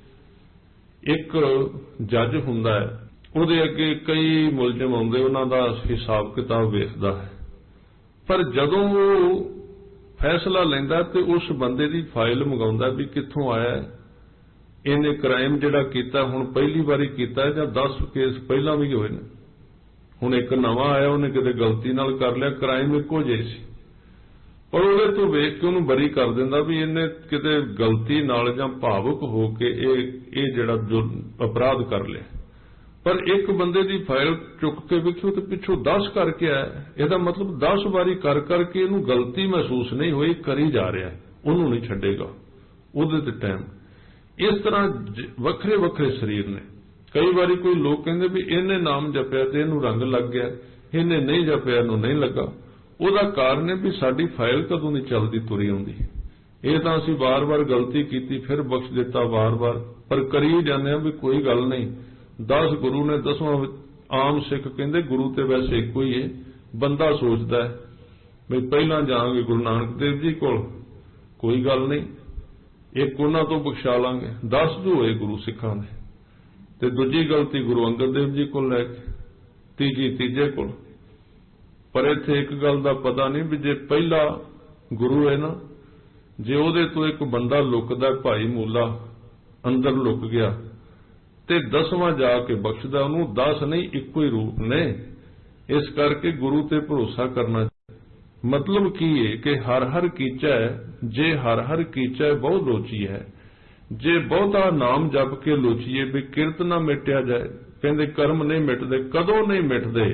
ਇੱਕ ਜੱਜ ਹੁੰਦਾ ਹੈ, ਉਹਦੇ ਅੱਗੇ ਕਈ ਮੁਲਜ਼ਮ ਆਉਂਦੇ, ਉਹਨਾਂ ਦਾ ਹਿਸਾਬ ਕਿਤਾਬ ਵੇਖਦਾ ਹੈ। ਪਰ ਜਦੋਂ ਉਹ ਫੈਸਲਾ ਲੈਂਦਾ ਤੇ ਉਸ ਬੰਦੇ ਦੀ ਫਾਈਲ ਮੰਗਾਉਂਦਾ ਵੀ ਕਿੱਥੋਂ ਆਇਆ, ਇਹਨੇ ਕ੍ਰਾਈਮ ਜਿਹੜਾ ਕੀਤਾ ਹੁਣ ਪਹਿਲੀ ਵਾਰੀ ਕੀਤਾ ਜਾਂ 10 ਕੇਸ ਪਹਿਲਾਂ ਵੀ ਹੋਏ ਨੇ, ਹੁਣ ਇੱਕ ਨਵਾਂ ਆਇਆ, ਉਹਨੇ ਕਿਤੇ ਗਲਤੀ ਨਾਲ ਕਰ ਲਿਆ, ਕ੍ਰਾਈਮ ਇੱਕੋ ਜਿਹੇ ਸੀ, ਪਰ ਉਹਦੇ ਤੋਂ ਵੇਖ ਕੇ ਉਹਨੂੰ ਬਰੀ ਕਰ ਦਿੰਦਾ ਵੀ ਇਹਨੇ ਕਿਤੇ ਗਲਤੀ ਨਾਲ ਜਾਂ ਭਾਵੁਕ ਹੋ ਕੇ ਇਹ ਜਿਹੜਾ ਅਪਰਾਧ ਕਰ ਲਿਆ। ਪਰ ਇੱਕ ਬੰਦੇ ਦੀ ਫਾਈਲ ਚੁੱਕ ਕੇ ਵੇਖਿਓ ਤੇ ਪਿੱਛੋਂ 10 ਕਰਕੇ ਆਇਆ। ਇਹਦਾ ਮਤਲਬ 10 ਵਾਰੀ ਕਰ ਕਰਕੇ ਇਹਨੂੰ ਗਲਤੀ ਮਹਿਸੂਸ ਨਹੀਂ ਹੋਈ, ਕਰੀ ਜਾ ਰਿਹਾ, ਉਹਨੂੰ ਨਹੀਂ ਛੱਡੇਗਾ ਉਹਦੇ ਤੇ ਟਾਈਮ। ਇਸ ਤਰ੍ਹਾਂ ਵੱਖਰੇ ਵੱਖਰੇ ਸਰੀਰ ਨੇ, कई बारी कोई लोग कहते भी इन्हें नाम जपिया ते इहनूं रंग लग गया, इन्हें नहीं जपिया इहनूं नहीं लगा। ਉਹਦਾ ਕਾਰਨ ਹੈ ਵੀ ਸਾਡੀ ਫਾਈਲ ਕਦੋਂ ਦੀ ਚੱਲਦੀ ਤੁਰੀ ਆਉਂਦੀ। ਇਹ ਤਾਂ ਅਸੀਂ ਵਾਰ-ਵਾਰ ਗਲਤੀ ਕੀਤੀ ਫਿਰ ਬਖਸ਼ ਦਿੱਤਾ ਵਾਰ-ਵਾਰ, ਪਰ ਕਰੀ ਜਾਂਦੇ ਆ ਵੀ ਕੋਈ ਗੱਲ ਨਹੀਂ। 10 ਗੁਰੂ ਨੇ 10ਵਾਂ ਆਮ ਸਿੱਖ ਕਹਿੰਦੇ ਗੁਰੂ ਤੇ ਵੈਸੇ ਇੱਕੋ ਹੀ ਹੈ। ਬੰਦਾ ਸੋਚਦਾ ਹੈ ਵੀ ਪਹਿਲਾਂ ਜਾਵਾਂਗੇ ਗੁਰੂ ਨਾਨਕ ਦੇਵ ਜੀ ਕੋਲ, ਕੋਈ ਗੱਲ ਨਹੀਂ, ਇੱਕ ਉਹਨਾਂ ਤੋਂ ਬਖਸ਼ਾ ਲਾਂਗੇ। 10 ਜੋ ਹੋਏ ਗੁਰੂ ਸਿੱਖਾਂ ਦੇ, ਤੇ ਦੂਜੀ ਗਲਤੀ ਗੁਰੂ ਅੰਗਦ ਦੇਵ ਜੀ ਕੋਲ ਲੈ ਕੇ, ਤੀਜੀ ਤੀਜੇ ਕੋਲ। पर इत्थे एक गल का पता नहीं भी जे पहला गुरु है ना, जे उहदे तो एक बंदा लुकदा भाई मूला अंदर लुक गया ते 10वां जाके बख्शदा, उहनूं 10 नहीं इक्को ही रूप ने। इस करके गुरु ते भरोसा करना। मतलब की है कि हर हर कीचा है, जे हर हर कीचा है बहुत लोची है। जे बहुता नाम जप के लोचीए भी किरत ना मिटिया जाए, कहंदे कर्म नहीं मिटदे। कदों नहीं मिटदे?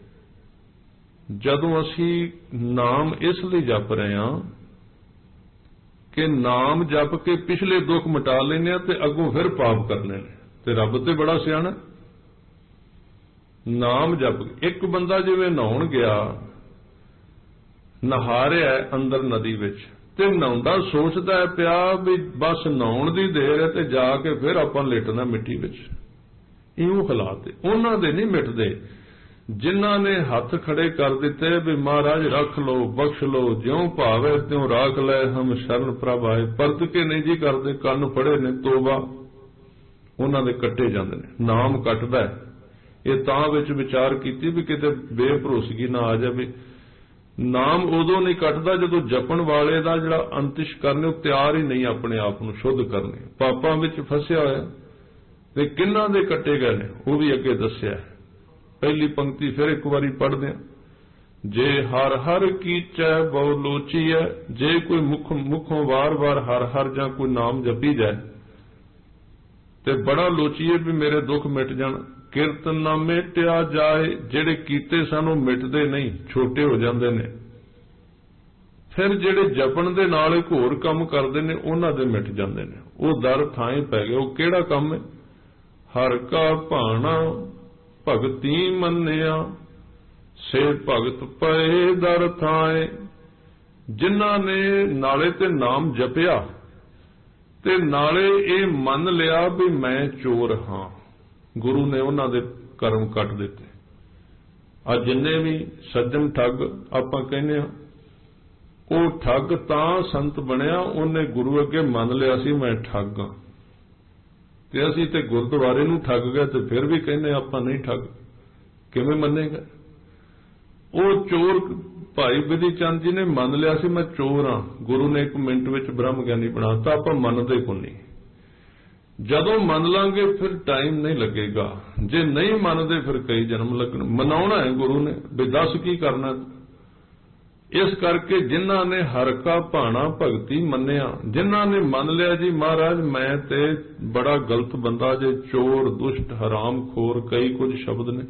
ਜਦੋਂ ਅਸੀਂ ਨਾਮ ਇਸ ਲਈ ਜਪ ਰਹੇ ਹਾਂ ਕਿ ਨਾਮ ਜਪ ਕੇ ਪਿਛਲੇ ਦੁੱਖ ਮਿਟਾ ਲੈਨੇ ਆ ਤੇ ਅੱਗੋਂ ਫਿਰ ਪਾਪ ਕਰਨੇ ਨੇ, ਤੇ ਰੱਬ ਤੇ ਬੜਾ ਸਿਆਣਾ। ਨਾਮ ਜਪ ਇੱਕ ਬੰਦਾ ਜਿਵੇਂ ਨਹਾਉਣ ਗਿਆ, ਨਹਾ ਰਿਹਾ ਅੰਦਰ ਨਦੀ ਵਿੱਚ, ਤੇ ਨਹਾਉਂਦਾ ਸੋਚਦਾ ਹੈ ਪਿਆ ਵੀ ਬਸ ਨਹਾਉਣ ਦੀ ਦੇਰ ਹੈ ਤੇ ਜਾ ਕੇ ਫਿਰ ਆਪਾਂ ਲੇਟਣਾ ਮਿੱਟੀ ਵਿੱਚ। ਇਹੋ ਹਾਲਾਤ ਉਹਨਾਂ ਦੇ ਨਹੀਂ ਮਿਟਦੇ ਜਿਨ੍ਹਾਂ ਨੇ ਹੱਥ ਖੜੇ ਕਰ ਦਿੱਤੇ ਵੀ ਮਹਾਰਾਜ ਰੱਖ ਲਓ, ਬਖਸ਼ ਲਓ, ਜਿਉਂ ਭਾਵੇ ਤਿਉਂ ਰਾਖ ਲੈ, ਹਮ ਸ਼ਰਨ ਪ੍ਰਭ ਆਏ। ਪਰਤ ਕੇ ਨਹੀਂ ਜੀ ਕਰਦੇ, ਕੰਨ ਫੜੇ ਨੇ ਤੋਬਾ, ਉਹਨਾਂ ਦੇ ਕੱਟੇ ਜਾਂਦੇ ਨੇ। ਨਾਮ ਕੱਟਦਾ ਇਹ ਤਾਂ ਵਿੱਚ ਵਿਚਾਰ ਕੀਤੀ ਵੀ ਕਿਤੇ ਬੇਭਰੋਸਗੀ ਨਾ ਆ ਜਾਵੇ। ਨਾਮ ਉਦੋਂ ਨਹੀਂ ਕੱਟਦਾ ਜਦੋਂ ਜਪਣ ਵਾਲੇ ਦਾ ਜਿਹੜਾ ਅੰਤਿਸ਼ ਕਰਨੇ ਉਹ ਤਿਆਰ ਹੀ ਨਹੀਂ ਆਪਣੇ ਆਪ ਨੂੰ ਸ਼ੁੱਧ ਕਰਨੇ, ਪਾਪਾਂ ਵਿੱਚ ਫਸਿਆ ਹੋਇਆ। ਤੇ ਕਿੰਨਾਂ ਦੇ ਕੱਟੇ ਗਏ ਨੇ ਉਹ ਵੀ ਅੱਗੇ ਦੱਸਿਆ। पहली पंक्ति फिर एक बारी पढ़दे हैं। जे हर हर कीचै बहु लोची है, जे कोई मुखों वार वार हर हर जां कोई नाम जपी जाए ते बड़ा लोचीए भी मेरे दुख मिट जाण। किरत ना मिटिया जाए, जेड़े कीते सन ओह मिटदे नहीं, छोटे हो जांदे ने। फिर जेड़े जपण दे नाल एक होर काम करदे ने उन्हां दे मिट जांदे ने। ओह दर थां पै गए। ओह किहड़ा काम है? हर का भाणा भगती मन्निया, से भगत पए दर थाए। जिन्हां ने नाले ते नाम जपिया ते नाले ये मन लिया भी मैं चोर हाँ, गुरु ने उन्हां दे कर्म कट दिते। आ जिन्ने भी सज्जन ठग आपां कहने आ, ओह ठग तां संत बनिया उन्हें गुरु अगे मन लिया सी मैं ठग हाँ। ते असीं ते गुरुद्वारे नूं ठग गए ते फिर भी कहने आपां नहीं ठग, किवें मन्नेगा? वो चोर भाई बिधि चंद जी ने मन लिया सी मैं चोर हाँ, गुरु ने 1 मिनट विच ब्रह्म ज्ञानी बनाता। आपां मनदे कोई नहीं। जदों मन लांगे फिर टाइम नहीं लगेगा, जे नहीं मनदे फिर कई जन्म लगण। मनाउणा है गुरु ने भी दस की करना। इस करके जिन्हां ने हर का भाणा भगती मन्निया, जिन्हां ने मन लिया जी महाराज मैं ते बड़ा गलत बंदा जे, चोर दुष्ट हराम खोर कई कुछ शब्द ने,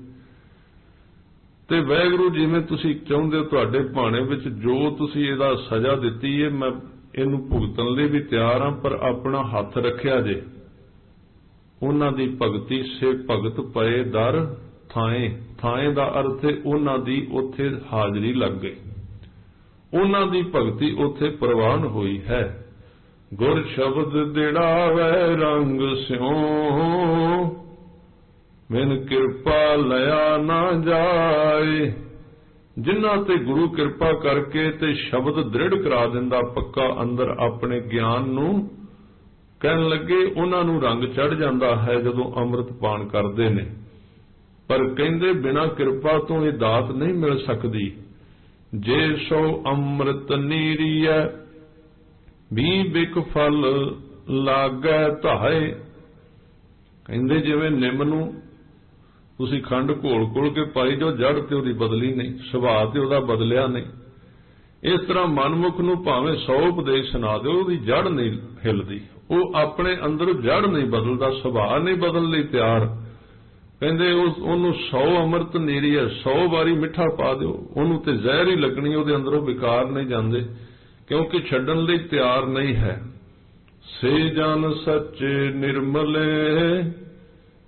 ते वाहिगुरू जिवें तुसीं चाहुंदे हो तुहाडे भाणे विच जो तुसीं इहदा सज़ा दित्ती है मैं इहनूं भुगतण लई भी तैयार हां, पर अपना हथ रखिया जे। उन्हां दी भगती से भगत पए दर थाए। थाए दा अर्थ है उन्हां दी उत्थे हाज़री लग गई, उन्हां दी भगती उत्थे प्रवान हुई है। गुर शब्द दिड़ावै रंग स्यों, बिन किरपा लया ना जाए। जिन्हां ते गुरु किरपा करके ते शब्द दृढ़ करा दिंदा पक्का अंदर अपने ज्ञान नूं कहण लगे, उन्हां नूं रंग चढ़ जांदा है जदों अमृत पान करदे ने। पर कहंदे बिना किरपा तो ये दात नहीं मिल सकदी। जे सो अमृत नीरिय भी बिक फल लागै धाए। कहंदे जिवें निम नूं तुसीं खंड घोल के पाई जो जड़ ते उहदी बदली नहीं, सुभाਅ ते उहदा बदलिया नहीं। इस तरह मनमुख नूं भावें 100 उपदेश सुना दो उहदी जड़ नहीं हिलदी, वो अपने अंदर जड़ नहीं बदलदा, सुभाਅ नहीं बदलण लई तैयार। कहंदे ਉਹਨੂੰ 100 अमृत नीरी है, 100 वारी मिठा पा दिओ ਉਹਨੂੰ ते ਜ਼ਹਿਰ ही लगनी, ਉਹਦੇ अंदरों विकार नहीं जांदे क्योंकि छड्डण लई तैयार नहीं है। से जन सच्चे निर्मले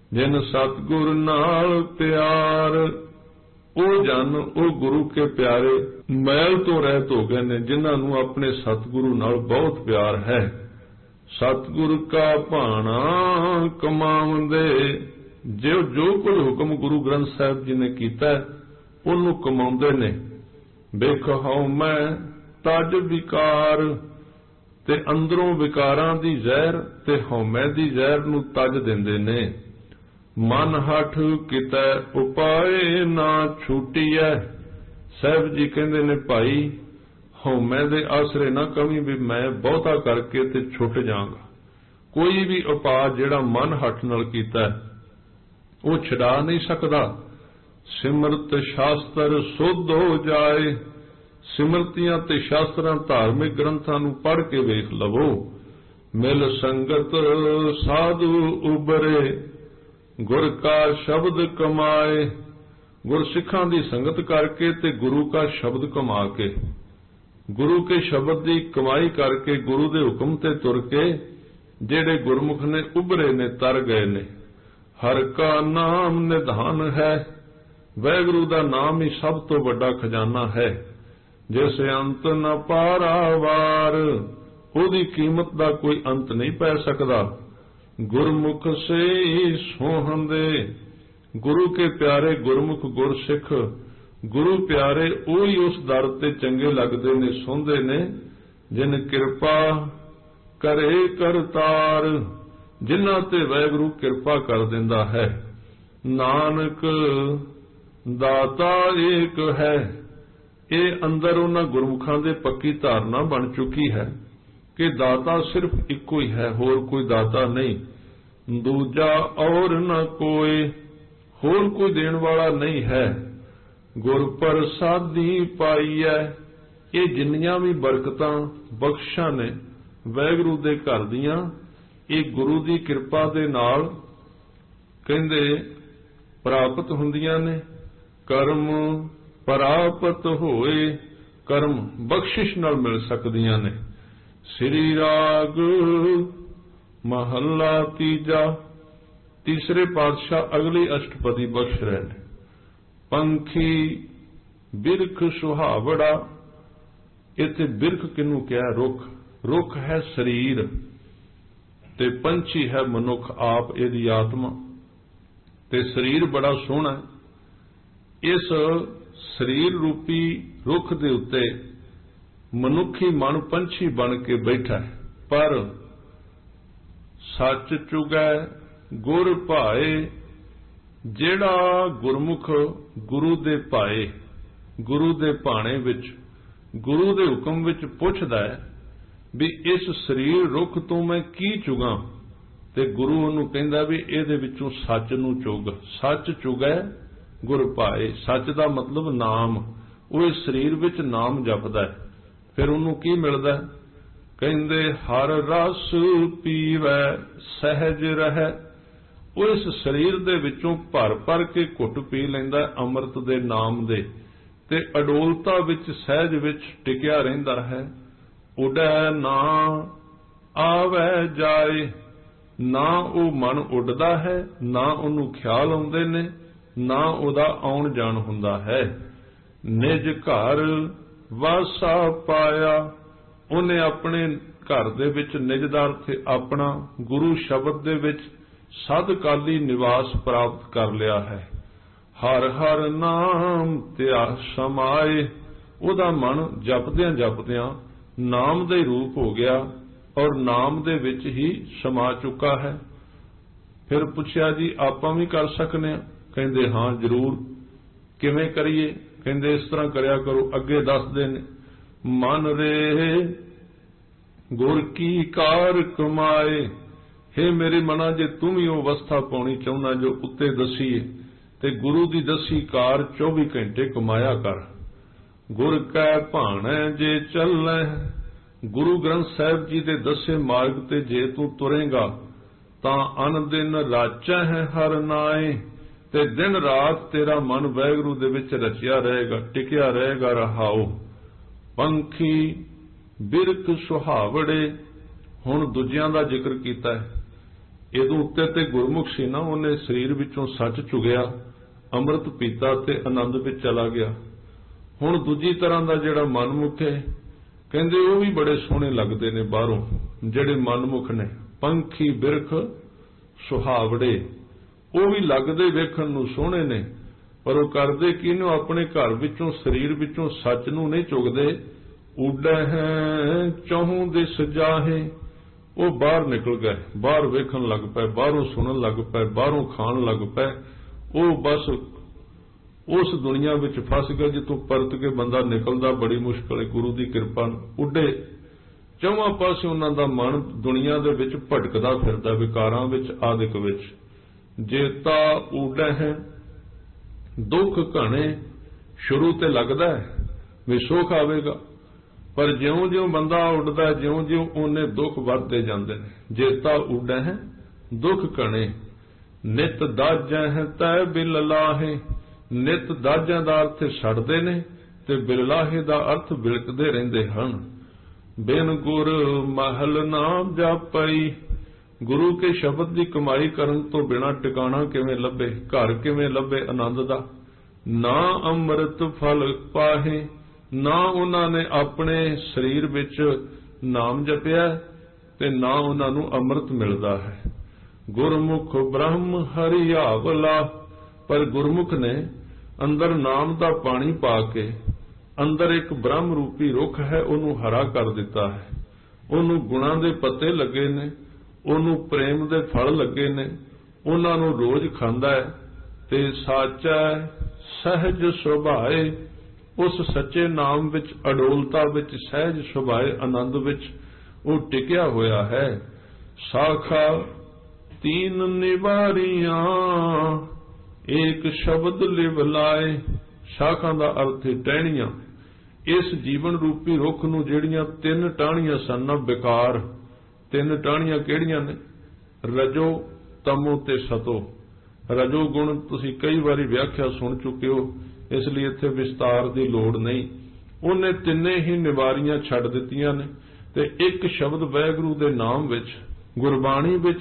जिन सतगुर नाल प्यार। ਉਹ ਜਨ ਉਹ ਗੁਰੂ ਕੇ ਪਿਆਰੇ ਮੈਲ ਤੋਂ ਰਹਿਤ ਹੋ ਗਏ ਨੇ, ਜਿਨ੍ਹਾਂ ਨੂੰ ਆਪਣੇ ਸਤਿਗੁਰੂ ਨਾਲ ਬਹੁਤ ਪਿਆਰ ਹੈ। ਸਤਿਗੁਰ ਕਾ ਭਾਣਾ ਕਮਾਉਂਦੇ, ਜੋ ਕੁਝ ਹੁਕਮ ਗੁਰੂ ਗ੍ਰੰਥ ਸਾਹਿਬ ਜੀ ਨੇ ਕੀਤਾ ਉਹਨੂੰ ਕਮਾਉਂਦੇ ਨੇ। ਵੇਖ ਹਉ ਮੈਂ ਤਜ ਵਿਕਾਰ, ਤੇ ਅੰਦਰੋਂ ਵਿਕਾਰਾਂ ਦੀ ਜ਼ਹਿਰ ਤੇ ਹਉਮੈ ਦੀ ਜ਼ਹਿਰ ਨੂੰ ਤਜ ਦਿੰਦੇ ਨੇ। ਮਨ ਹਠ ਕਿਤੈ ਉਪਾਏ ਨਾ ਛੂਟੀਐ। ਸਾਹਿਬ ਜੀ ਕਹਿੰਦੇ ਨੇ ਭਾਈ ਹਉਮੈ ਦੇ ਆਸਰੇ ਨਾ ਕਵੀ ਵੀ ਮੈਂ ਬਹੁਤਾ ਕਰਕੇ ਤੇ ਛੁੱਟ ਜਾਵਾਂਗਾ। ਕੋਈ ਵੀ ਉਪਾਅ ਜਿਹੜਾ ਮਨ ਹੱਠ ਨਾਲ ਕੀਤਾ ਉਹ ਛਡਾ ਨਹੀਂ ਸਕਦਾ। ਸਿਮਰਤ ਸ਼ਾਸਤਰ ਸੁਧ ਹੋ ਜਾਏ। ਸਿਮਰਤੀਆਂ ਤੇ ਸ਼ਾਸਤਰਾਂ ਧਾਰਮਿਕ ਗ੍ਰੰਥਾਂ ਨੂੰ ਪੜ੍ਹ ਕੇ ਵੇਖ ਲਵੋ। ਮਿਲ ਸੰਗਤ ਸਾਧੂ ਉਬਰੇ, ਗੁਰ ਕਾ ਸ਼ਬਦ ਕਮਾਏ। ਗੁਰਸਿੱਖਾਂ ਦੀ ਸੰਗਤ ਕਰਕੇ ਤੇ ਗੁਰੂ ਕਾ ਸ਼ਬਦ ਕਮਾ ਕੇ, ਗੁਰੂ ਕੇ ਸ਼ਬਦ ਦੀ ਕਮਾਈ ਕਰਕੇ, ਗੁਰੂ ਦੇ ਹੁਕਮ ਤੇ ਤੁਰ ਕੇ ਜਿਹੜੇ ਗੁਰਮੁਖ ਨੇ ਉਭਰੇ ਨੇ, ਤਰ ਗਏ ਨੇ। ਹਰ ਕਾ ਨਾਮ ਨਿਧਾਨ ਹੈ। ਵਾਹਿਗੁਰੂ ਦਾ ਨਾਮ ਹੀ ਸਭ ਤੋਂ ਵੱਡਾ ਖਜ਼ਾਨਾ ਹੈ। ਜਿਸ ਅੰਤ ਨ ਪਾਰਾਵਾਰ, ਉਹਦੀ ਕੀਮਤ ਦਾ ਕੋਈ ਅੰਤ ਨਹੀਂ ਪੈ ਸਕਦਾ। ਗੁਰਮੁਖ ਸੇ ਸੋਹੰਦੇ, ਗੁਰੂ ਕੇ ਪਿਆਰੇ ਗੁਰਮੁਖ ਗੁਰਸਿੱਖ ਗੁਰੂ ਪਿਆਰੇ ਉਹੀ ਉਸ ਦਰ ਤੇ ਚੰਗੇ ਲੱਗਦੇ ਨੇ, ਸੋਹੰਦੇ ਨੇ। ਜਿਨ ਕਿਰਪਾ ਕਰੇ ਕਰਤਾਰ, ਜਿਨ੍ਹਾਂ ਤੇ ਵਾਹਿਗੁਰੂ ਕਿਰਪਾ ਕਰ ਦਿੰਦਾ ਹੈ। ਨਾਨਕ ਦਾਤਾ ਏਕ ਹੈ। ਇਹ ਅੰਦਰ ਉਹਨਾਂ ਗੁਰਮੁਖਾਂ ਦੇ ਪੱਕੀ ਧਾਰਨਾ ਬਣ ਚੁੱਕੀ ਹੈ ਕਿ ਦਾਤਾ ਸਿਰਫ ਇੱਕੋ ਹੀ ਹੈ, ਹੋਰ ਕੋਈ ਦਾਤਾ ਨਹੀਂ। ਦੂਜਾ ਔਰ ਨਾ ਕੋਈ, ਹੋਰ ਕੋਈ ਦੇਣ ਵਾਲਾ ਨਹੀਂ ਹੈ। ਗੁਰ ਪ੍ਰਸਾਦੀ ਪਾਈਐ। ਇਹ ਜਿੰਨੀਆਂ ਵੀ ਬਰਕਤਾਂ ਬਖਸ਼ਾਂ ਨੇ ਵਾਹਿਗੁਰੂ ਦੇ ਘਰ ਦੀਆਂ, ਇਹ ਗੁਰੂ ਦੀ ਕਿਰਪਾ ਦੇ ਨਾਲ ਕਹਿੰਦੇ ਪ੍ਰਾਪਤ ਹੁੰਦੀਆਂ ਨੇ। ਕਰਮ ਪ੍ਰਾਪਤ ਹੋਏ, ਕਰਮ ਬਖਸ਼ਿਸ਼ ਨਾਲ ਮਿਲ ਸਕਦੀਆਂ ਨੇ। ਸ੍ਰੀ ਰਾਗ ਮਹੱਲਾ ਤੀਜਾ। ਤੀਸਰੇ ਪਾਤਸ਼ਾਹ ਅਗਲੀ ਅਸ਼ਟਪਦੀ ਬਖਸ਼ ਰਹੇ ਨੇ। ਪੰਖੀ ਬਿਰਖ ਸੁਹਾਵੜਾ। ਇੱਥੇ ਬਿਰਖ ਕਿਹਨੂੰ ਕਿਹਾ? ਰੁੱਖ। ਰੁੱਖ ਹੈ ਸਰੀਰ ਤੇ ਪੰਛੀ ਹੈ ਮਨੁੱਖ ਆਪ, ਇਹਦੀ ਆਤਮਾ। ਤੇ ਸਰੀਰ ਬੜਾ ਸੋਹਣਾ। ਇਸ ਸਰੀਰ ਰੂਪੀ ਰੁੱਖ ਦੇ ਉੱਤੇ ਮਨੁੱਖੀ ਮਨ ਪੰਛੀ ਬਣ ਕੇ ਬੈਠਾ ਹੈ। ਪਰ ਸੱਚ ਚੁਗੈ ਗੁਰ ਭਾਏ। ਜਿਹੜਾ ਗੁਰਮੁਖ ਗੁਰੂ ਦੇ ਭਾਏ, ਗੁਰੂ ਦੇ ਭਾਣੇ ਵਿੱਚ, ਗੁਰੂ ਦੇ ਹੁਕਮ ਵਿੱਚ ਪੁੱਛਦਾ ਹੈ ਵੀ ਇਸ ਸਰੀਰ ਰੁੱਖ ਤੋਂ ਮੈਂ ਕੀ ਚੁਗਾਂ, ਤੇ ਗੁਰੂ ਉਹਨੂੰ ਕਹਿੰਦਾ ਵੀ ਇਹਦੇ ਵਿੱਚੋਂ ਸੱਚ ਨੂੰ ਚੁਗ। ਸੱਚ ਚੁਗੈ ਗੁਰ ਭਾਏ। ਸੱਚ ਦਾ ਮਤਲਬ ਨਾਮ। ਉਹ ਇਸ ਸਰੀਰ ਵਿੱਚ ਨਾਮ ਜਪਦਾ ਹੈ। ਫਿਰ ਉਹਨੂੰ ਕੀ ਮਿਲਦਾ? ਕਹਿੰਦੇ ਹਰ ਰਸ ਪੀਵੈ ਸਹਿਜ ਰਹਿ। ਉਹ ਇਸ ਸਰੀਰ ਦੇ ਵਿੱਚੋਂ ਭਰ ਭਰ ਕੇ ਘੁੱਟ ਪੀ ਲੈਂਦਾ ਅੰਮ੍ਰਿਤ ਦੇ ਨਾਮ ਦੇ, ਤੇ ਅਡੋਲਤਾ ਵਿੱਚ ਸਹਿਜ ਵਿੱਚ ਟਿਕਿਆ ਰਹਿੰਦਾ ਹੈ। ਉਡੈ ਨਾ ਆਵੈ ਜਾਏ। ਨਾ ਉਹ ਮਨ ਉੱਡਦਾ ਹੈ, ਨਾ ਉਹਨੂੰ ਖਿਆਲ ਆਉਂਦੇ ਨੇ, ਨਾ ਉਹਦਾ ਆਉਣ ਜਾਣ ਹੁੰਦਾ ਹੈ। ਨਿਜ ਘਰ ਵਾਸਾ ਪਾਇਆ। ਉਹਨੇ ਆਪਣੇ ਘਰ ਦੇ ਵਿੱਚ ਨਿਜ ਦਾ ਅਰਥ ਆਪਣਾ ਗੁਰੂ ਸ਼ਬਦ ਦੇ ਵਿੱਚ ਸਦਕਾਲੀ ਨਿਵਾਸ ਪ੍ਰਾਪਤ ਕਰ ਲਿਆ ਹੈ। ਹਰ ਹਰ ਨਾਮ ਧਿਆ ਸਮਾਏ। ਉਹਦਾ ਮਨ ਜਪਦਿਆਂ ਜਪਦਿਆਂ ਨਾਮ ਦਾ ਹੀ ਰੂਪ ਹੋ ਗਿਆ ਔਰ ਨਾਮ ਦੇ ਵਿੱਚ ਹੀ ਸਮਾ ਚੁੱਕਾ ਹੈ। ਫਿਰ ਪੁੱਛਿਆ ਜੀ ਆਪਾਂ ਵੀ ਕਰ ਸਕਨੇ ਆ? ਕਹਿੰਦੇ ਹਾਂ ਜ਼ਰੂਰ। ਕਿਵੇਂ ਕਰੀਏ? ਕਹਿੰਦੇ ਇਸ ਤਰ੍ਹਾਂ ਕਰਿਆ ਕਰੋ। ਅੱਗੇ ਦੱਸਦੇ ਨੇ ਮਨ ਰੇ ਗੁਰ ਕੀ ਕਾਰ ਕਮਾਏ। हे ਮੇਰੇ ਮਨਾ, ਜੇ ਤੂੰ ਵੀ ਉਹ ਅਵਸਥਾ ਪਾਉਣੀ ਚਾਹੁੰਦਾ ਜੋ ਉੱਤੇ ਦਸੀਏ, ਤੇ ਗੁਰੂ ਦੀ ਦਸੀ ਕਾਰ 24 ਘੰਟੇ ਕਮਾਇਆ ਕਰ। ਗੁਰ ਕੈ ਭਾਣੈ ਜੇ ਚੱਲੈ। ਗੁਰੂ ਗ੍ਰੰਥ ਸਾਹਿਬ ਜੀ ਦੇ ਦੱਸੇ ਮਾਰਗ ਤੇ ਜੇ ਤੂੰ ਤੁਰੇਗਾ ਤਾਂ ਅਨ ਦਿਨ ਰਾਚੈ ਹੈ ਹਰ ਨਾਏ। ਤੇ ਦਿਨ ਰਾਤ ਤੇਰਾ ਮਨ ਵਾਹਿਗੁਰੂ ਦੇ ਵਿੱਚ ਰਚਿਆ ਰਹੇਗਾ, ਟਿਕਿਆ ਰਹੇਗਾ। ਰਹਾਓ ਪੰਖੀ ਬਿਰਖ ਸੁਹਾਵੜੇ। ਹੁਣ ਦੂਜਿਆਂ ਦਾ ਜ਼ਿਕਰ ਕੀਤਾ ਹੈ। ਇਹਦੇ ਉੱਤੇ ਤੇ ਗੁਰਮੁਖ ਸੀ ना, ਉਹਨੇ ਸਰੀਰ ਵਿੱਚੋਂ ਸੱਚ ਚੁਗਿਆ, ਅੰਮ੍ਰਿਤ ਪੀਤਾ ਤੇ ਆਨੰਦ ਵਿੱਚ ਚਲਾ ਗਿਆ। ਹੁਣ ਦੂਜੀ ਤਰ੍ਹਾਂ ਦਾ ਜਿਹੜਾ ਮਨਮੁਖ ਹੈ, ਕਹਿੰਦੇ ਉਹ ਵੀ ਬੜੇ ਸੋਹਣੇ ਲੱਗਦੇ ਨੇ ਬਾਹਰੋਂ। ਜਿਹੜੇ ਮਨਮੁਖ ਨੇ ਪੰਖੀ ਬਿਰਖ ਸੁਹਾਵੜੇ, ਉਹ ਵੀ ਲੱਗਦੇ ਵੇਖਣ ਨੂੰ ਸੋਹਣੇ ਨੇ, ਪਰ ਉਹ ਕਰਦੇ ਕਿਹਨੂੰ? ਆਪਣੇ ਘਰ ਵਿੱਚੋਂ ਸਰੀਰ ਵਿੱਚੋਂ ਸੱਚ ਨੂੰ ਨਹੀਂ ਚੁਗਦੇ। ਉੱਡੈ ਹੈ ਚਹੂੰ ਦਿਸ ਜਾਹੇ, ਉਹ ਬਾਹਰ ਨਿਕਲ ਗਏ, ਬਾਹਰ ਵੇਖਣ ਲੱਗ ਪਏ, ਬਾਹਰੋਂ ਸੁਣਨ ਲੱਗ ਪਏ, ਬਾਹਰੋਂ ਖਾਣ ਲੱਗ ਪਏ। ਉਹ ਬਸ ਉਸ ਦੁਨੀਆ ਵਿੱਚ ਫਸ ਗਏ ਜਿੱਥੋਂ ਪਰਤ ਕੇ ਬੰਦਾ ਨਿਕਲਦਾ ਬੜੀ ਮੁਸ਼ਕਲ ਹੈ। ਗੁਰੂ ਦੀ ਕਿਰਪਾ ਉੱਡੇ ਚੌਵਾਂ ਪਾਸੇ ਉਹਨਾਂ ਦਾ ਮਨ ਦੁਨੀਆ ਦੇ ਵਿੱਚ ਭਟਕਦਾ ਫਿਰਦਾ, ਵਿਕਾਰਾਂ ਵਿੱਚ, ਆਦਿਕ ਵਿੱਚ। ਜੇਤਾ ਉੱਡੈ ਹੈ ਦੁੱਖ ਘਣੇ, ਸ਼ੁਰੂ ਤੇ ਲੱਗਦਾ ਹੈ ਵੀ ਸੁੱਖ ਆਵੇਗਾ, ਪਰ ਜਿਉਂ-ਜਿਉਂ ਬੰਦਾ ਉੱਡਦਾ, ਜਿਉਂ-ਜਿਉਂ ਉਹਨੇ ਦੁੱਖ ਵੱਧਦੇ ਜਾਂਦੇ ਨੇ। ਜੇਤਾ ਉੱਡੈ ਹੈ ਦੁੱਖ ਘਣੇ, ਨਿਤ ਦਾਜੈ ਹੈ ਤੈ ਬਿਲ ਲਾਹੇ। ਨਿਤ ਦਾਜਾਂ ਦਾ ਅਰਥ ਛੱਡਦੇ ਨੇ ਤੇ ਬਿਲਲਾਹੇ ਦਾ ਅਰਥ ਬਿਲਕਦੇ ਰਹਿੰਦੇ ਹਨ। ਬਿਨ ਗੁਰ ਮਹਲ ਨਾਮ ਜਾਪਈ, ਗੁਰੂ ਕੇ ਸ਼ਬਦ ਦੀ ਕਮਾਈ ਕਰਨ ਤੋਂ ਬਿਨਾਂ ਟਿਕਾਣਾ ਕਿਵੇਂ ਲੱਭੇ, ਘਰ ਕਿਵੇਂ ਲੱਭੇ ਆਨੰਦ ਦਾ। ਨਾ ਅੰਮ੍ਰਿਤ ਫਲ ਪਾਹੇ, ਨਾ ਉਹਨਾਂ ਨੇ ਆਪਣੇ ਸਰੀਰ ਵਿੱਚ ਨਾਮ ਜਪਿਆ ਤੇ ਨਾ ਉਹਨਾਂ ਨੂੰ ਅੰਮ੍ਰਿਤ ਮਿਲਦਾ ਹੈ। ਗੁਰਮੁਖ ਬ੍ਰਹਮ ਹਰਿਆਵਲਾ, ਪਰ ਗੁਰਮੁਖ ਨੇ ਅੰਦਰ ਨਾਮ ਦਾ ਪਾਣੀ ਪਾ ਕੇ ਅੰਦਰ ਇੱਕ ਬ੍ਰਹਮ ਰੂਪੀ ਰੁੱਖ ਹੈ, ਉਹਨੂੰ ਹਰਾ ਕਰ ਦਿੱਤਾ ਹੈ। ਉਹਨੂੰ ਗੁਣਾਂ ਦੇ ਪੱਤੇ ਲੱਗੇ ਨੇ, ਉਹਨੂੰ ਪ੍ਰੇਮ ਦੇ ਫਲ ਲੱਗੇ ਨੇ, ਉਹਨਾਂ ਨੂੰ ਰੋਜ਼ ਖਾਂਦਾ ਹੈ ਤੇ ਸਾਚਾ ਸਹਿਜ ਸੁਭਾਏ, ਉਸ ਸੱਚੇ ਨਾਮ ਵਿੱਚ, ਅਡੋਲਤਾ ਵਿੱਚ, ਸਹਿਜ ਸੁਭਾਏ ਆਨੰਦ ਵਿੱਚ ਉਹ ਟਿਕਿਆ ਹੋਇਆ ਹੈ। ਸਾਖਾ ਤੀਨ ਨਿਵਾਰੀਆਂ ਏਕ ਸ਼ਬਦ ਲਿਵ ਲਾਏ, ਸ਼ਾਖਾਂ ਦਾ ਅਰਥ ਹੈ ਟਹਿਣੀਆਂ। ਇਸ ਜੀਵਨ ਰੂਪੀ ਰੁੱਖ ਨੂੰ ਜਿਹੜੀਆਂ ਤਿੰਨ ਟਾਹਣੀਆਂ ਸਨ ਨਾ, ਵਿਕਾਰ, ਤਿੰਨ ਟਾਹਣੀਆਂ ਕਿਹੜੀਆਂ ਨੇ? ਰਜੋ, ਤਮੋ ਤੇ ਸਤੋ। ਰਜੋ ਗੁਣ ਤੁਸੀਂ ਕਈ ਵਾਰੀ ਵਿਆਖਿਆ ਸੁਣ ਚੁੱਕੇ ਹੋ, ਇਸ ਲਈ ਇੱਥੇ ਵਿਸਤਾਰ ਦੀ ਲੋੜ ਨਹੀਂ। ਉਹਨੇ ਤਿੰਨੇ ਹੀ ਨਿਵਾਰੀਆਂ ਛੱਡ ਦਿੱਤੀਆਂ ਨੇ ਤੇ ਇੱਕ ਸ਼ਬਦ ਵਾਹਿਗੁਰੂ ਦੇ ਨਾਮ ਵਿੱਚ, ਗੁਰਬਾਣੀ ਵਿੱਚ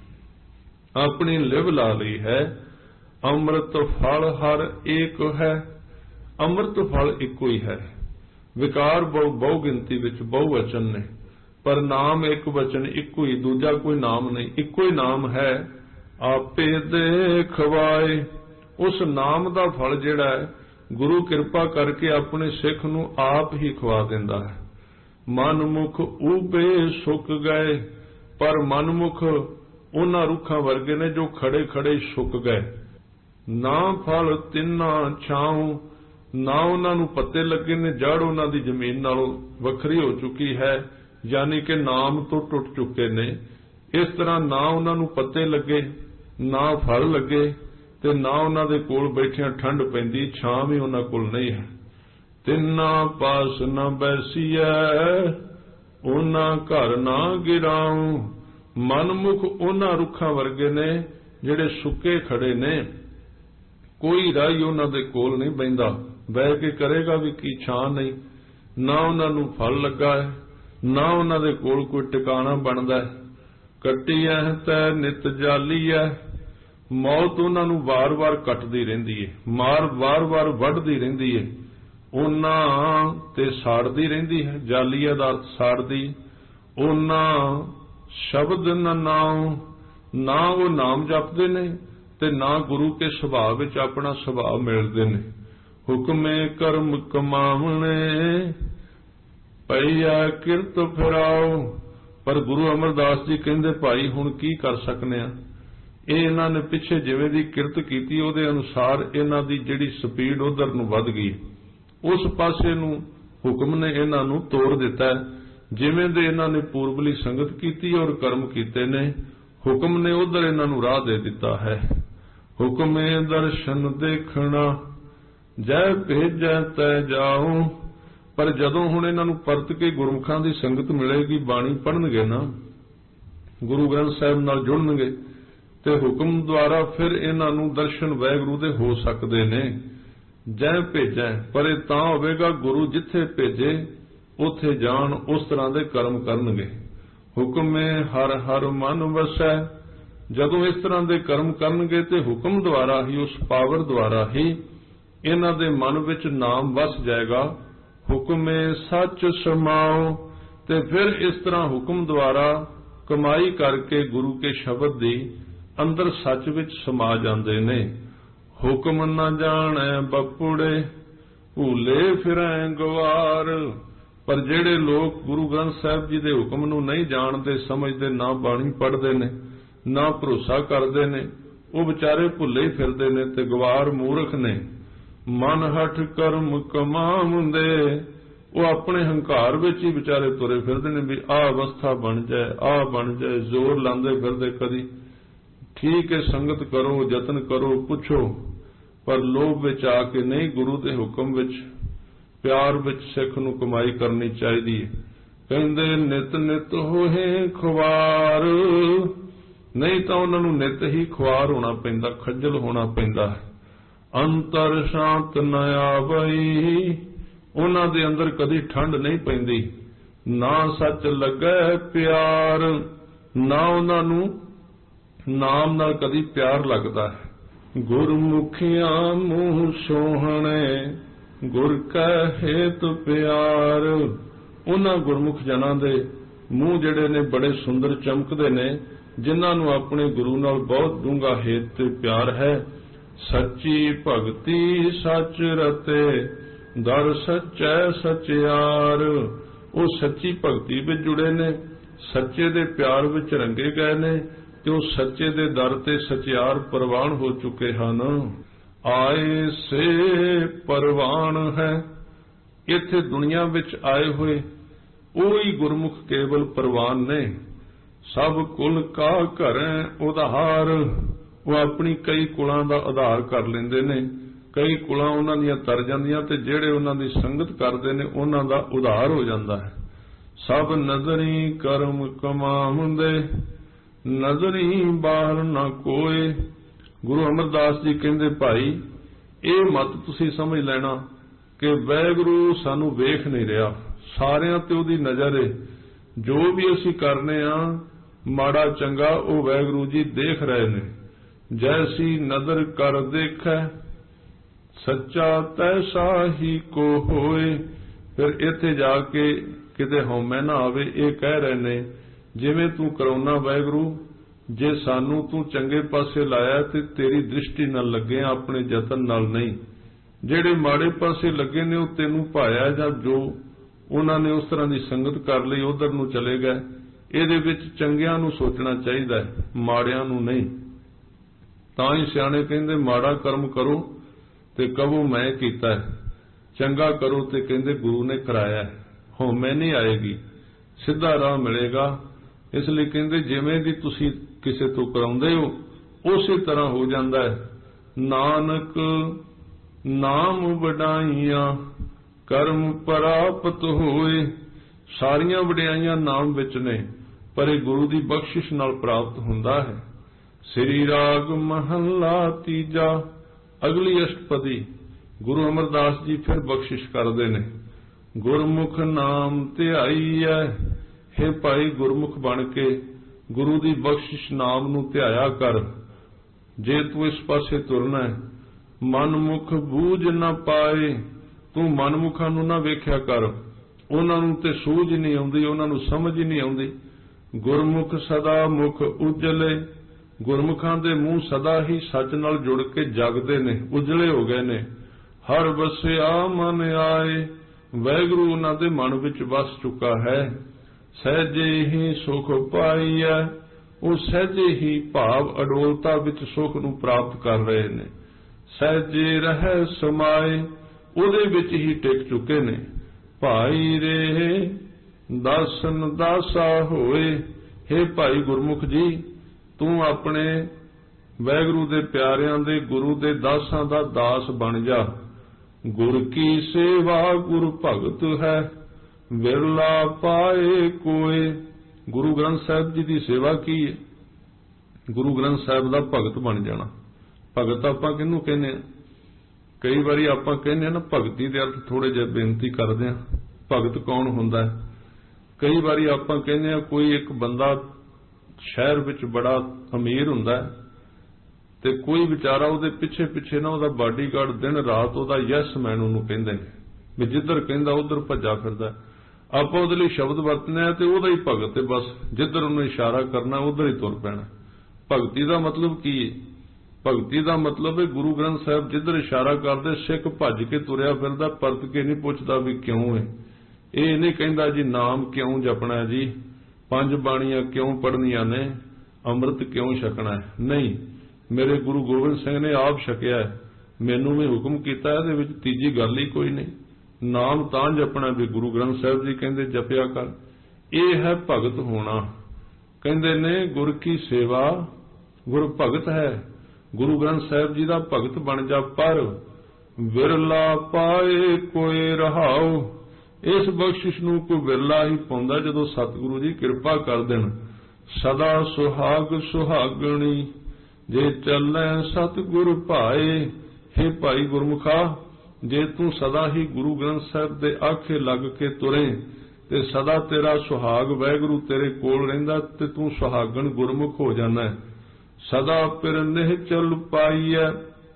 ਆਪਣੀ ਲਿਵ ਲਾ ਲਈ ਹੈ। ਅੰਮ੍ਰਿਤ ਫਲ ਹਰ ਏਕ ਹੈ, ਅੰਮ੍ਰਿਤ ਫਲ ਇੱਕੋ ਹੀ ਹੈ। ਵਿਕਾਰ ਬਹੁ ਗਿਣਤੀ ਵਿੱਚ ਬਹੁ ਵਚਨ ਨੇ, ਪਰ ਨਾਮ ਇੱਕ ਵਚਨ, ਇੱਕੋ ਹੀ, ਦੂਜਾ ਕੋਈ ਨਾਮ ਨਹੀਂ, ਇੱਕੋ ਹੀ ਨਾਮ ਹੈ। ਆਪੇ ਦੇ ਖਵਾਏ, ਉਸ ਨਾਮ ਦਾ ਫਲ ਜਿਹੜਾ ਹੈ ਗੁਰੂ ਕਿਰਪਾ ਕਰਕੇ ਆਪਣੇ ਸਿੱਖ ਨੂੰ ਆਪ ਹੀ ਖਵਾ ਦਿੰਦਾ ਹੈ। ਮਨਮੁਖ ਉਬੇ ਸੁੱਕ ਗਏ, ਪਰ ਮਨਮੁਖ ਉਹਨਾਂ ਰੁੱਖਾਂ ਵਰਗੇ ਨੇ ਜੋ ਖੜੇ ਖੜੇ ਸੁੱਕ ਗਏ। ਨਾ ਫਲ ਤਿੰਨਾ ਛਾਉ, ਨਾ ਉਹਨਾਂ ਨੂੰ ਪੱਤੇ ਲੱਗੇ ਨੇ, ਜੜ ਉਹਨਾਂ ਦੀ ਜ਼ਮੀਨ ਨਾਲੋਂ ਵੱਖਰੀ ਹੋ ਚੁੱਕੀ ਹੈ, ਯਾਨੀ ਕਿ ਨਾਮ ਤੋਂ ਟੁੱਟ ਚੁੱਕੇ ਨੇ। ਇਸ ਤਰ੍ਹਾਂ ਨਾ ਉਹਨਾਂ ਨੂੰ ਪੱਤੇ ਲੱਗੇ, ਨਾ ਫਲ ਲੱਗੇ ਤੇ ਨਾ ਉਹਨਾਂ ਦੇ ਕੋਲ ਬੈਠਿਆਂ ਠੰਡ ਪੈਂਦੀ, ਛਾਂ ਵੀ ਉਹਨਾਂ ਕੋਲ ਨਹੀਂ ਹੈ। ਤਿੰਨਾ ਪਾਸ ਨਾ ਬੈਸੀਐ, ਉਹਨਾਂ ਘਰ ਨਾ ਗਿਰਾਉ। ਮਨਮੁਖ ਉਹਨਾਂ ਰੁੱਖਾਂ ਵਰਗੇ ਨੇ ਜਿਹੜੇ ਸੁੱਕੇ ਖੜੇ ਨੇ, ਕੋਈ ਰਾਹੀ ਉਹਨਾਂ ਦੇ ਕੋਲ ਨਹੀਂ ਬਹਿੰਦਾ, ਬਹਿ ਕੇ ਕਰੇਗਾ ਵੀ ਕੀ, ਛਾਂ ਨਹੀਂ, ਨਾ ਉਹਨਾਂ ਨੂੰ ਫਲ ਲੱਗਾ ਹੈ, ਨਾ ਉਹਨਾਂ ਦੇ ਕੋਲ ਕੋਈ ਟਿਕਾਣਾ ਬਣਦਾ ਹੈ। ਕੱਟੀ ਐ ਤੈ ਨਿਤ ਜਾਲੀ ਐ, ਮੌਤ ਉਹਨਾਂ ਨੂੰ ਵਾਰ-ਵਾਰ ਕੱਟਦੀ ਰਹਿੰਦੀ ਹੈ, ਮਾਰ ਵਾਰ-ਵਾਰ ਵੱਢਦੀ ਰਹਿੰਦੀ ਹੈ, ਉਹਨਾਂ ਤੇ ਸਾੜਦੀ ਰਹਿੰਦੀ ਹੈ। ਜਾਲੀਆ ਦਾ ਸਾੜਦੀ। ਉਹਨਾਂ ਸ਼ਬਦ ਨਾ ਨਾਉ, ਨਾ ਉਹ ਨਾਮ ਜਪਦੇ ਨੇ ਤੇ ਨਾ ਗੁਰੂ ਕੇ ਸੁਭਾਅ ਵਿੱਚ ਆਪਣਾ ਸੁਭਾਅ ਮਿਲਦੇ ਨੇ। ਹੁਕਮੇ ਕਰਮ ਕਮਾਵਣੇ ਪਈਆ ਕਿਰਤ ਫਿਰਾਓ, ਪਰ ਗੁਰੂ ਅਮਰਦਾਸ ਜੀ ਕਹਿੰਦੇ ਭਾਈ ਹੁਣ ਕੀ ਕਰ ਸਕਨੇ ਆ। ਇਹ ਇਹਨਾਂ ਨੇ ਪਿੱਛੇ ਜਿਵੇਂ ਦੀ ਕਿਰਤ ਕੀਤੀ ਉਹਦੇ ਅਨੁਸਾਰ ਇਹਨਾਂ ਦੀ ਜਿਹੜੀ ਸਪੀਡ ਉਧਰ ਨੂੰ ਵੱਧ ਗਈ, ਉਸ ਪਾਸੇ ਨੂੰ ਹੁਕਮ ਨੇ ਇਹਨਾਂ ਨੂੰ ਤੋੜ ਦਿੱਤਾ। ਜਿਵੇਂ ਦੇ ਇਹਨਾਂ ਨੇ ਪੂਰਬਲੀ ਸੰਗਤ ਕੀਤੀ ਔਰ ਕਰਮ ਕੀਤੇ ਨੇ, ਹੁਕਮ ਨੇ ਉਧਰ ਇਹਨਾਂ ਨੂੰ ਰਾਹ ਦੇ ਦਿੱਤਾ ਹੈ। ਹੁਕਮੇ ਦਰਸ਼ਨ ਦੇਖਣਾ ਜੈ ਭੇਜੈ ਤੈ ਜਾਉ, ਪਰ ਜਦੋਂ ਹੁਣ ਇਹਨਾਂ ਨੂੰ ਪਰਤ ਕੇ ਗੁਰਮੁਖਾਂ ਦੀ ਸੰਗਤ ਮਿਲੇਗੀ, ਬਾਣੀ ਪੜ੍ਹਨਗੇ ਨਾ, ਗੁਰੂ ਗ੍ਰੰਥ ਸਾਹਿਬ ਨਾਲ ਜੁੜਨਗੇ ਤੇ ਹੁਕਮ ਦੁਆਰਾ ਫਿਰ ਇਹਨਾਂ ਨੂੰ ਦਰਸ਼ਨ ਵਾਹਿਗੁਰੂ ਦੇ ਹੋ ਸਕਦੇ ਨੇ। ਜੈ ਭੇਜੈ, ਪਰ ਇਹ ਤਾਂ ਹੋਵੇਗਾ ਗੁਰੂ ਜਿੱਥੇ ਭੇਜੇ ਉੱਥੇ ਜਾਣ, ਉਸ ਤਰ੍ਹਾਂ ਦੇ ਕਰਮ ਕਰਨਗੇ। ਹੁਕਮੇ ਹਰ ਹਰ ਮਨ ਵਸੈ ਜਦੋਂ ਇਸ ਤਰ੍ਹਾਂ ਦੇ ਕਰਮ ਕਰਨਗੇ ਤੇ ਹੁਕਮ ਦੁਆਰਾ ਹੀ, ਉਸ ਪਾਵਰ ਦੁਆਰਾ ਹੀ ਇਹਨਾਂ ਦੇ ਮਨ ਵਿੱਚ ਨਾਮ ਵਸ ਜਾਏਗਾ। ਹੁਕਮੇ ਸੱਚ ਸਮਾਓ, ਤੇ ਫਿਰ ਇਸ ਤਰ੍ਹਾਂ ਹੁਕਮ ਦੁਆਰਾ ਕਮਾਈ ਕਰਕੇ ਗੁਰੂ ਕੇ ਸ਼ਬਦ ਦੀ ਅੰਦਰ ਸੱਚ ਵਿੱਚ ਸਮਾ ਜਾਂਦੇ ਨੇ। ਹੁਕਮ ਨਾ ਜਾਣੈ ਬਪੁੜੇ, ਭੂਲੇ ਫਿਰੈ ਗਵਾਰ। ਪਰ ਜਿਹੜੇ ਲੋਕ ਗੁਰੂ ਗ੍ਰੰਥ ਸਾਹਿਬ ਜੀ ਦੇ ਹੁਕਮ ਨੂੰ ਨਹੀਂ ਜਾਣਦੇ ਸਮਝਦੇ, ਨਾ ਬਾਣੀ ਪੜ੍ਹਦੇ ਨੇ, ਨਾ ਭਰੋਸਾ ਕਰਦੇ ਨੇ, ਉਹ ਵਿਚਾਰੇ ਭੁੱਲੇ ਹੀ ਫਿਰਦੇ ਨੇ ਤੇ ਗਵਾਰ ਮੂਰਖ ਨੇ। ਮਨ ਹਠ ਕਰਮ ਕਮਾਉਂਦੇ, ਉਹ ਆਪਣੇ ਹੰਕਾਰ ਵਿੱਚ ਹੀ ਵਿਚਾਰੇ ਤੁਰੇ ਫਿਰਦੇ ਨੇ ਵੀ ਆਹ ਅਵਸਥਾ ਬਣ ਜਾਏ, ਆਹ ਬਣ ਜਾਏ, ਜ਼ੋਰ ਲਾਉਂਦੇ ਫਿਰਦੇ। ਕਦੀ ਠੀਕ ਹੈ ਸੰਗਤ ਕਰੋ, ਯਤਨ ਕਰੋ, ਪੁੱਛੋ, ਪਰ ਲੋਭ ਵਿੱਚ ਆ ਕੇ ਨਹੀਂ, ਗੁਰੂ ਦੇ ਹੁਕਮ ਵਿੱਚ ਪਿਆਰ ਵਿੱਚ ਸਿੱਖ ਨੂੰ ਕਮਾਈ ਕਰਨੀ ਚਾਹੀਦੀ ਹੈ। ਕਹਿੰਦੇ ਨਿਤ ਨਿਤ ਹੋਏ ਖੁਆਰ, ਨਹੀਂ ਤਾਂ ਉਹਨਾਂ ਨੂੰ ਨਿਤ ਹੀ ਖੁਆਰ ਹੋਣਾ ਪੈਂਦਾ, ਖੱਜਲ ਹੋਣਾ ਪੈਂਦਾ ਹੈ। ਅੰਤਰ ਸ਼ਾਂਤ ਨ ਆਵਈ, ਉਹਨਾਂ ਦੇ ਅੰਦਰ ਕਦੀ ਠੰਡ ਨਹੀਂ ਪੈਂਦੀ, ਨਾ ਸੱਚ ਲੱਗੈ ਪਿਆਰ, ਨਾ ਉਹਨਾਂ ਨੂੰ ਨਾਮ ਨਾਲ ਕਦੀ ਪਿਆਰ ਲੱਗਦਾ ਹੈ। ਗੁਰਮੁਖੀਆਂ ਮੂੰਹ ਸੋਹਣੇ, ਗੁਰ ਕੈ ਹੇਤ ਪਿਆਰ। ਉਹਨਾਂ ਗੁਰਮੁਖ ਜਨਾਂ ਦੇ ਮੂੰਹ ਜਿਹੜੇ ਨੇ ਬੜੇ ਸੁੰਦਰ ਚਮਕਦੇ ਨੇ, ਜਿਨ੍ਹਾਂ ਨੂੰ ਆਪਣੇ ਗੁਰੂ ਨਾਲ ਬਹੁਤ ਡੂੰਘਾ ਹੇਤ ਤੇ ਪਿਆਰ ਹੈ। ਸੱਚੀ ਭਗਤੀ ਸੱਚ ਰਤੇ, ਦਰ ਸੱਚੈ ਸਚਿਆਰ। ਉਹ ਸੱਚੀ ਭਗਤੀ ਵਿੱਚ ਜੁੜੇ ਨੇ, ਸੱਚੇ ਦੇ ਪਿਆਰ ਵਿੱਚ ਰੰਗੇ ਗਏ ਨੇ, ਤੇ ਉਹ ਸੱਚੇ ਦੇ ਦਰ ਤੇ ਸਚਿਆਰ ਪ੍ਰਵਾਨ ਹੋ ਚੁੱਕੇ ਹਨ। ਆਏ ਸੇ ਪ੍ਰਵਾਨ ਹੈ, ਇੱਥੇ ਦੁਨੀਆ ਵਿੱਚ ਆਏ ਹੋਏ ਉਹੀ ਗੁਰਮੁਖ ਕੇਵਲ ਪ੍ਰਵਾਨ ਨੇ। ਸਭ ਕੁਲ ਕਾ ਘਰੈ ਉਧਾਰ, ਉਹ ਆਪਣੀ ਕਈ ਕੁਲਾਂ ਦਾ ਆਧਾਰ ਕਰ ਲੈਂਦੇ ਨੇ, ਕਈ ਕੁਲਾਂ ਉਹਨਾਂ ਦੀਆਂ ਤਰ ਜਾਂਦੀਆਂ, ਤੇ ਜਿਹੜੇ ਉਹਨਾਂ ਦੀ ਸੰਗਤ ਕਰਦੇ ਨੇ ਉਹਨਾਂ ਦਾ ਉਧਾਰ ਹੋ ਜਾਂਦਾ ਹੈ। ਸਭ ਨਜ਼ਰੀ ਕਰਮ ਕਮਾਉਂਦੇ, ਨਜ਼ਰੀ ਬਾਹਰ ਨਾ ਕੋਏ। ਗੁਰੂ ਅਮਰਦਾਸ ਜੀ ਕਹਿੰਦੇ ਭਾਈ ਇਹ ਮਤ ਤੁਸੀਂ ਸਮਝ ਲੈਣਾ ਕਿ ਵਾਹਿਗੁਰੂ ਸਾਨੂੰ ਵੇਖ ਨਹੀਂ ਰਿਹਾ, ਸਾਰਿਆਂ ਤੇ ਉਹਦੀ ਨਜ਼ਰ ਹੈ। ਜੋ ਵੀ ਅਸੀਂ ਕਰਨੇ ਆ ਮਾੜਾ ਚੰਗਾ ਉਹ ਵਾਹਿਗੁਰੂ ਜੀ ਦੇਖ ਰਹੇ ਨੇ। ਜੈਸੀ ਨਜ਼ਰ ਕਰ ਦੇਖੈ, ਸੱਚਾ ਤੈਸਾ ਹੀ ਕੋ ਹੋਏ। ਫਿਰ ਇੱਥੇ ਜਾ ਕੇ ਕਿਤੇ ਹਉਮੈ ਨਾ ਆਵੇ। ਇਹ ਕਹਿ ਰਹੇ ਨੇ ਜਿਵੇਂ ਤੂੰ ਕਰਾਉਣਾ ਵਾਹਿਗੁਰੂ, ਜੇ ਸਾਨੂੰ ਤੂੰ ਚੰਗੇ ਪਾਸੇ ਲਾਇਆ ਤੇ ਤੇਰੀ ਦ੍ਰਿਸ਼ਟੀ ਨਾਲ ਲੱਗੇ, ਆਪਣੇ ਯਤਨ ਨਾਲ ਨਹੀਂ। ਜਿਹੜੇ ਮਾੜੇ ਪਾਸੇ ਲੱਗੇ ਨੇ ਉਹ ਤੈਨੂੰ ਭਾਇਆ, ਜਾਂ ਜੋ ਉਹਨਾਂ ਨੇ ਉਸ ਤਰ੍ਹਾਂ ਦੀ ਸੰਗਤ ਕਰ ਲਈ ਉਧਰ ਨੂੰ ਚਲੇ ਗਏ। ਇਹਦੇ ਵਿੱਚ ਚੰਗਿਆਂ ਨੂੰ ਸੋਚਣਾ ਚਾਹੀਦਾ ਹੈ, ਮਾੜਿਆਂ ਨੂੰ ਨਹੀਂ। ਤਾਂ ਹੀ ਸਿਆਣੇ ਕਹਿੰਦੇ ਮਾੜਾ ਕਰਮ ਕਰੋ ਤੇ ਕਹੋ ਮੈਂ ਕੀਤਾ, ਚੰਗਾ ਕਰੋ ਤੇ ਕਹਿੰਦੇ ਗੁਰੂ ਨੇ ਕਰਾਇਆ। ਹਉਮੈ ਨਹੀਂ ਆਏਗੀ, ਸਿੱਧਾ ਰਾਹ ਮਿਲੇਗਾ। ਇਸ ਲਈ ਕਹਿੰਦੇ ਜਿਵੇਂ ਦੀ ਤੁਸੀਂ ਕਿਸੇ ਤੋਂ ਕਰਾਉਂਦੇ ਹੋ ਉਸੇ ਤਰ੍ਹਾਂ ਹੋ ਜਾਂਦਾ ਹੈ। ਨਾਨਕ ਨਾਮ ਵਡਾਈਆਂ ਕਰਮ ਪ੍ਰਾਪਤ ਹੋਏ। ਸਾਰੀਆਂ ਵਡਿਆਈਆਂ ਨਾਮ ਵਿੱਚ ਨੇ, ਪਰ ਇਹ ਗੁਰੂ ਦੀ ਬਖਸ਼ਿਸ਼ ਨਾਲ ਪ੍ਰਾਪਤ ਹੁੰਦਾ ਹੈ। ਸ੍ਰੀ ਰਾਗ ਮਹੱਲਾ ਤੀਜਾ, ਅਗਲੀ ਅਸ਼ਟਪਦੀ ਗੁਰੂ ਅਮਰਦਾਸ ਜੀ ਫਿਰ ਬਖਸ਼ਿਸ਼ ਕਰਦੇ ਨੇ। ਗੁਰਮੁਖ ਨਾਮ ਧਿਆਈਐ, ਹੇ ਭਾਈ ਗੁਰਮੁਖ ਬਣ ਕੇ ਗੁਰੂ ਦੀ ਬਖਸ਼ਿਸ਼ ਨਾਮ ਨੂੰ ਧਿਆਇਆ ਕਰ। ਜੇ ਤੂੰ ਇਸ ਪਾਸੇ ਤੁਰਨਾ ਹੈ, ਮਨਮੁਖ ਬੂਝ ਨਾ ਪਾਏ, ਤੂੰ ਮਨਮੁਖਾਂ ਨੂੰ ਨਾ ਵੇਖਿਆ ਕਰ, ਉਹਨਾਂ ਨੂੰ ਤੇ ਸੂਝ ਨਹੀਂ ਆਉਂਦੀ, ਉਹਨਾਂ ਨੂੰ ਸਮਝ ਹੀ ਨਹੀਂ ਆਉਂਦੀ। ਗੁਰਮੁਖ ਸਦਾ ਮੁਖ ਉਜਲੇ, ਗੁਰਮੁਖਾਂ ਦੇ ਮੂੰਹ ਸਦਾ ਹੀ ਸੱਚ ਨਾਲ ਜੁੜ ਕੇ ਜਗਦੇ ਨੇ, ਉਜਲੇ ਹੋ ਗਏ ਨੇ। ਹਰ ਵਸਿਆ ਮਨ ਆਏ, ਵਾਹਿਗੁਰੂ ਉਹਨਾਂ ਦੇ ਮਨ ਵਿੱਚ ਵਸ ਚੁੱਕਾ ਹੈ। ਸਹਿਜੇ ਹੀ ਸੁਖ ਪਾਈਐ, ਉਹ ਸਹਿਜੇ ਹੀ ਭਾਵ ਅਡੋਲਤਾ ਵਿੱਚ ਸੁਖ ਨੂੰ ਪ੍ਰਾਪਤ ਕਰ ਰਹੇ ਨੇ। ਸਹਿਜੇ ਰਹਿ ਸਮਾਏ, ਉਹਦੇ ਵਿੱਚ ਹੀ ਟਿਕ ਚੁੱਕੇ ਨੇ। ਭਾਈ ਰੇ ਦਾਸਨ ਦਾਸਾ ਹੋਏ, ਹੇ ਭਾਈ ਗੁਰਮੁਖ ਜੀ ਤੂੰ ਆਪਣੇ ਵਾਹਿਗੁਰੂ ਦੇ ਪਿਆਰਿਆਂ ਦੇ ਗੁਰੂ ਦੇ ਦਾਸਾਂ ਦਾ ਦਾਸ ਬਣ ਜਾ। ਗੁਰ ਕੀ ਸੇਵਾ ਗੁਰ ਭਗਤ ਹੈ, ਵਿਰਲਾ ਪਾਏ ਕੋਏ। ਗੁਰੂ ਗ੍ਰੰਥ ਸਾਹਿਬ ਜੀ ਦੀ ਸੇਵਾ ਕੀ ਹੈ? ਗੁਰੂ ਗ੍ਰੰਥ ਸਾਹਿਬ ਦਾ ਭਗਤ ਬਣ ਜਾਣਾ। ਭਗਤ ਆਪਾਂ ਕਿਹਨੂੰ ਕਹਿੰਦੇ ਆ? ਕਈ ਵਾਰੀ ਆਪਾਂ ਕਹਿੰਦੇ ਆ ਨਾ ਭਗਤੀ ਦੇ ਅਰਥ ਥੋੜੇ ਜਿਹੇ ਬੇਨਤੀ ਕਰਦੇ ਆ, ਭਗਤ ਕੌਣ ਹੁੰਦਾ ਹੈ? ਕਈ ਵਾਰੀ ਆਪਾਂ ਕਹਿੰਦੇ ਆ ਕੋਈ ਇੱਕ ਬੰਦਾ शहर विच बड़ा अमीर हुंदा है ते कोई बेचारा उहदे पिछे पिछे ना उहदा बॉडीगार्ड दिन रात उहदा यस मैन उहनूं कहिंदे ने भी जिधर कहिंदा उधर भज्जा फिरदा। आपां उहदे लई शब्द वरतने आ ते उहदा ही भगत है, बस जिधर उहने इशारा करना उधर ही तुर पैना। भगती दा मतलब की है? भगती दा मतलब है गुरु ग्रंथ साहिब जिधर इशारा करदे सिख भज के तुरिया फिरदा, परत के नहीं पुछदा भी क्यों है। ये नहीं कहिंदा जी नाम क्यों जपना है, जी पंज बाणियां क्यों पढ़नियां ने, अमृत क्यों छकना है। नहीं, मेरे गुरु गोबिंद सिंह ने आप छकिया है, मैनू भी हुक्म किया, इहदे विच तीजी गल ही कोई नहीं। नाम तां जपना भी गुरु ग्रंथ साहिब जी कहंदे जपिया कर। यह है भगत होना। कहंदे ने गुर की सेवा गुर भगत है। गुरु ग्रंथ साहिब जी दा भगत बन जा, पर विरला पाए कोई रहाओ। इस बख्शिश नूं कोई विरला ही पाउंदा जदों सतगुरु जी किरपा कर देण। सदा सुहाग सुहागणी जे चलै सतगुर भाए। हे भाई गुरमुखा, जे तू सदा ही गुरु ग्रंथ साहिब दे आखे लग के तुरे ते सदा तेरा सुहाग वैगुरु तेरे कोल रहिंदा ते तू सुहागण गुरमुख हो जाना है। सदा पिर निह चल पाई है।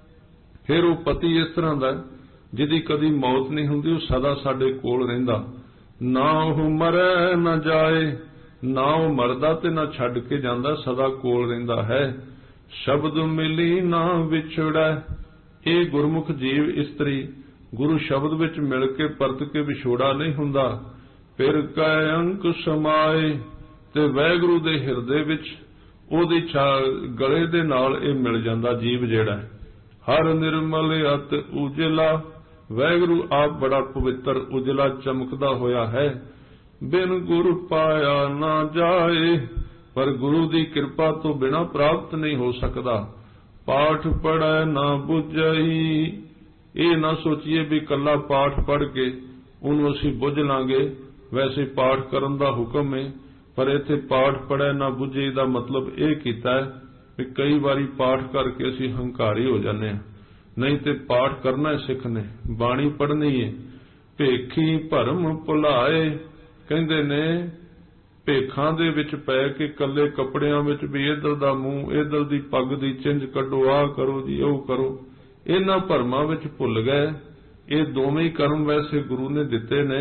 फिर वो पति इस तरह दा जिहदी कदी मौत नहीं हुंदी, वो सदा साडे कोल रहिंदा। ना वो मरै न जाए, ना वो मरदा ते ना छड्ड के जांदा, सदा कोल रहिंदा है। शब्द मिली ना विछड़ै। ये गुरमुख जीव इस्तरी गुरु शब्द विच मिल के परत के विछोड़ा नहीं हुंदा। फिर कै अंक समाए ते वैगुरु दे हिरदे विच ओहदी गले दे नाल ये मिल जांदा जीव जेड़ा। हर निर्मल अत उजला, वैगुरु आप बड़ा पवित्र उजला चमकदा होया है। बिन गुर पाया ना जाए, पर गुरु दी कृपा तो बिना प्राप्त नहीं हो सकदा। पाठ पढ़ै ना बुझई। ये ना सोचिए भी कला पाठ पढ़ के उन्होंने असीं बुझ लांगे, वैसे पाठ करन दा हुक्म है, पर इत्थे पाठ पढ़ै ना बुझई दा मतलब यह कीता है कि कई बारी पाठ करके असीं हंकारी हो जाने। नहीं तो पाठ करना है सिख ने, बाणी पढ़नी है। भेखी भरम भुलाए। कहंदे ने भेखां दे विच पै के कल्ले कपड़ियां विच भी इधर दा मूंह इधर दी पग दी चिंज कड्डो, आ करो जी ओ करो, इन्हां भरमां विच भुल गए। ये दोवें कर्म वैसे गुरु ने दिते ने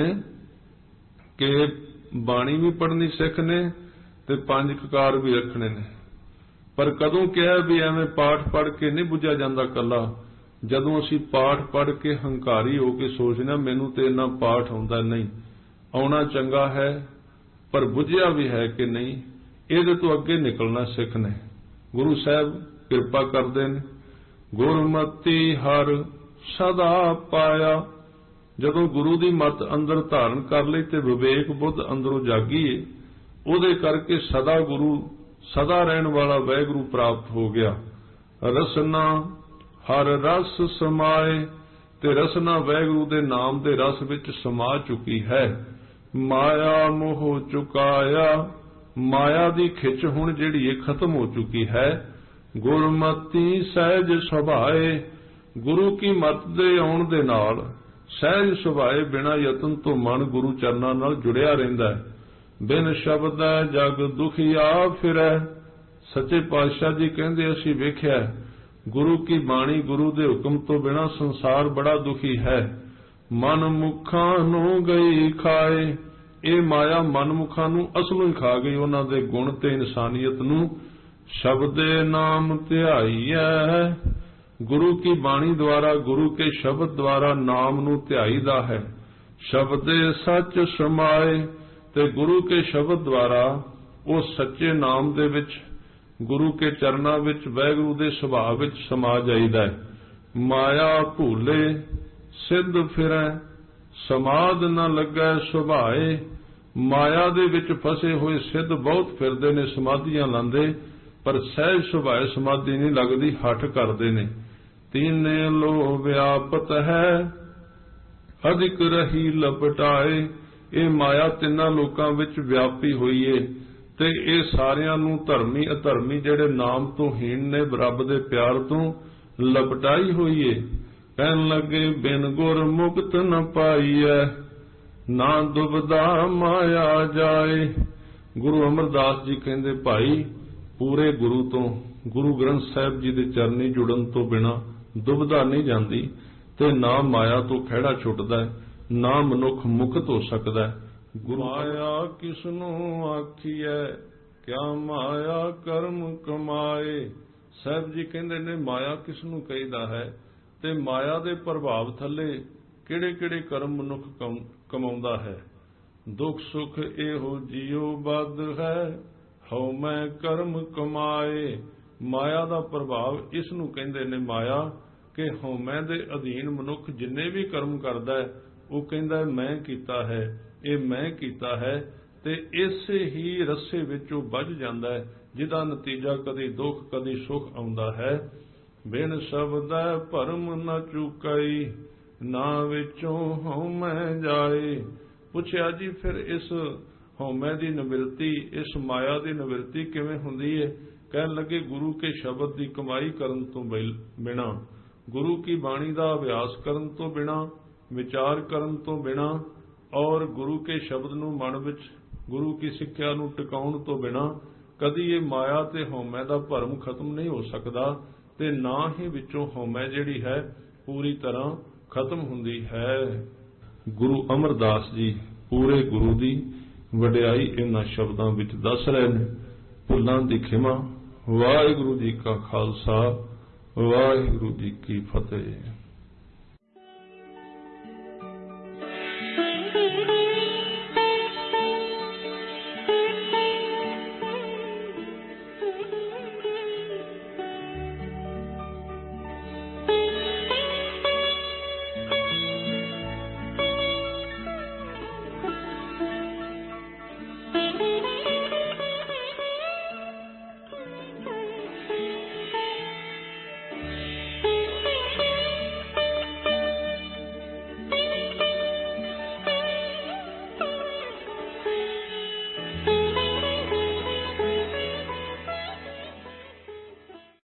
कि बाणी भी पढ़नी सिख ने ते पंज ककार भी रखने ने। पर कदों कहा भी एवें पाठ पढ़ के नहीं बुझा जांदा कला, जदों असीं पाठ पढ़ के हंकारी हो के सोचना मैनू ते इन्ना पाठ आउंदा नहीं। आउणा चंगा है पर बुझिया भी है कि नहीं, इहदे तो अगे निकलना सिख ने। गुरु साहब किरपा करदे ने। गुरमति हर सदा पाया। जदों गुरु दी मत अंदर धारण कर लई ते विवेक बुद्ध अंदरों जागी है, उहदे करके सदा गुरु सदा रहन वाला वैगुरु प्राप्त हो गया। रसना हर रस समाए, ते रसना वैगुरु दे नाम दे रस विच समा चुकी है। माया मोह चुकाया। माया दी खिच हुण जिहड़ी है खत्म हो चुकी है। गुरमति सहज सुभाए। गुरु की मत दे आउण दे नाल सहज सुभाए बिना यतन तो मन गुरु चरना नाल जुड़िया रहिंदा है। बिन शब्द जग दुखिया फिरै। सच्चे पातशाह जी कहंदे असीं वेख्या गुरु की बाणी गुरु दे हुक्म तो बिना संसार बड़ा दुखी है। मन मुखां नूं गई खाए। ये माया मन मुखां नूं असलों ही खा गई, उन्हां दे गुण ते इंसानियत नूं। शब्दे नाम ध्याईऐ। गुरु की बाणी द्वारा गुरु के शब्द द्वारा नाम नूं ध्याईदा है। शब्दे सच समाए। ते गुरु के शब्द द्वारा वो सच्चे नाम दे विच गुरु के चरना विच वैगुरु दे सुभाव विच समा जाईदा है। माया भूले सिद्ध फिरै। समाध न लगै सुभाए। माया दे विच फसे हुए सिद्ध बहुत फिरदे ने, समाधियां लांदे, पर सहज सुभाए समाधि नहीं लगदी, हट करदे ने। तीने लो व्यापत है अधिक रही लपटाए। ये माया तिन्ना लोकां विच व्यापी हुई है ते ये सारियां नूं धर्मी अधर्मी जिहड़े नाम तो हीन ने रब दे प्यार तो लपटाई हुई है। कहन लगे बिन गुर मुक्त न पाईऐ। ना दुबदा माया जाए। गुरु अमरदास जी कहते भाई पूरे गुरु तो गुरु ग्रंथ साहिब जी के चरनी जुड़न तो बिना दुविधा नहीं जाती ते ना माया तो खैड़ा छुटदा है ना मनुख मुक्त हो सकदा है। माया किसनू आखिए क्या माया कर्म कमाए। साहिब जी कहते ने माया किसनू कहीदा है ते माया दे प्रभाव थले किहड़े किहड़े कर्म मनुख कमाउंदा है। दुख सुख एहो जियो बद है हौ मैं कर्म कमाए। माया दा प्रभाव इस नूं कहंदे ने माया कि हौमै दे अधीन मनुख जिन्ने भी कर्म करदा है वो कहंदा है मैं कीता है ये मैं कीता है ते इस ही रस्से विच वो बझ जांदा है जिहदा नतीजा कदी दुख कदी सुख आउंदा है। बिन शब्द भरम न चुकाई ना विचों हौमै जाए। पुछया जी फिर इस हौमै दी निवृत्ति इस माया दी निवृत्ति किवें हुंदी है। कहन लगे गुरु के शब्द की कमाई करन तो बिना गुरु की बाणी का अभ्यास करन तो बिना विचार करन तो बिना और गुरु के शब्द नूं मन विच गुरु की सिक्ख्या नूं टिकाउण तो बिना कदी ये माया ते हौमै दा भरम खत्म नहीं हो सकदा ते ना ही विचों हौमै जिहड़ी है पूरी तरह खत्म हुंदी है। गुरु अमरदास जी पूरे गुरु की वडियाई इन्हां शब्दां विच दस रहे ने। भुल्लां दी खिमा। वाहिगुरू जी का खालसा वाहिगुरू जी की फतेह।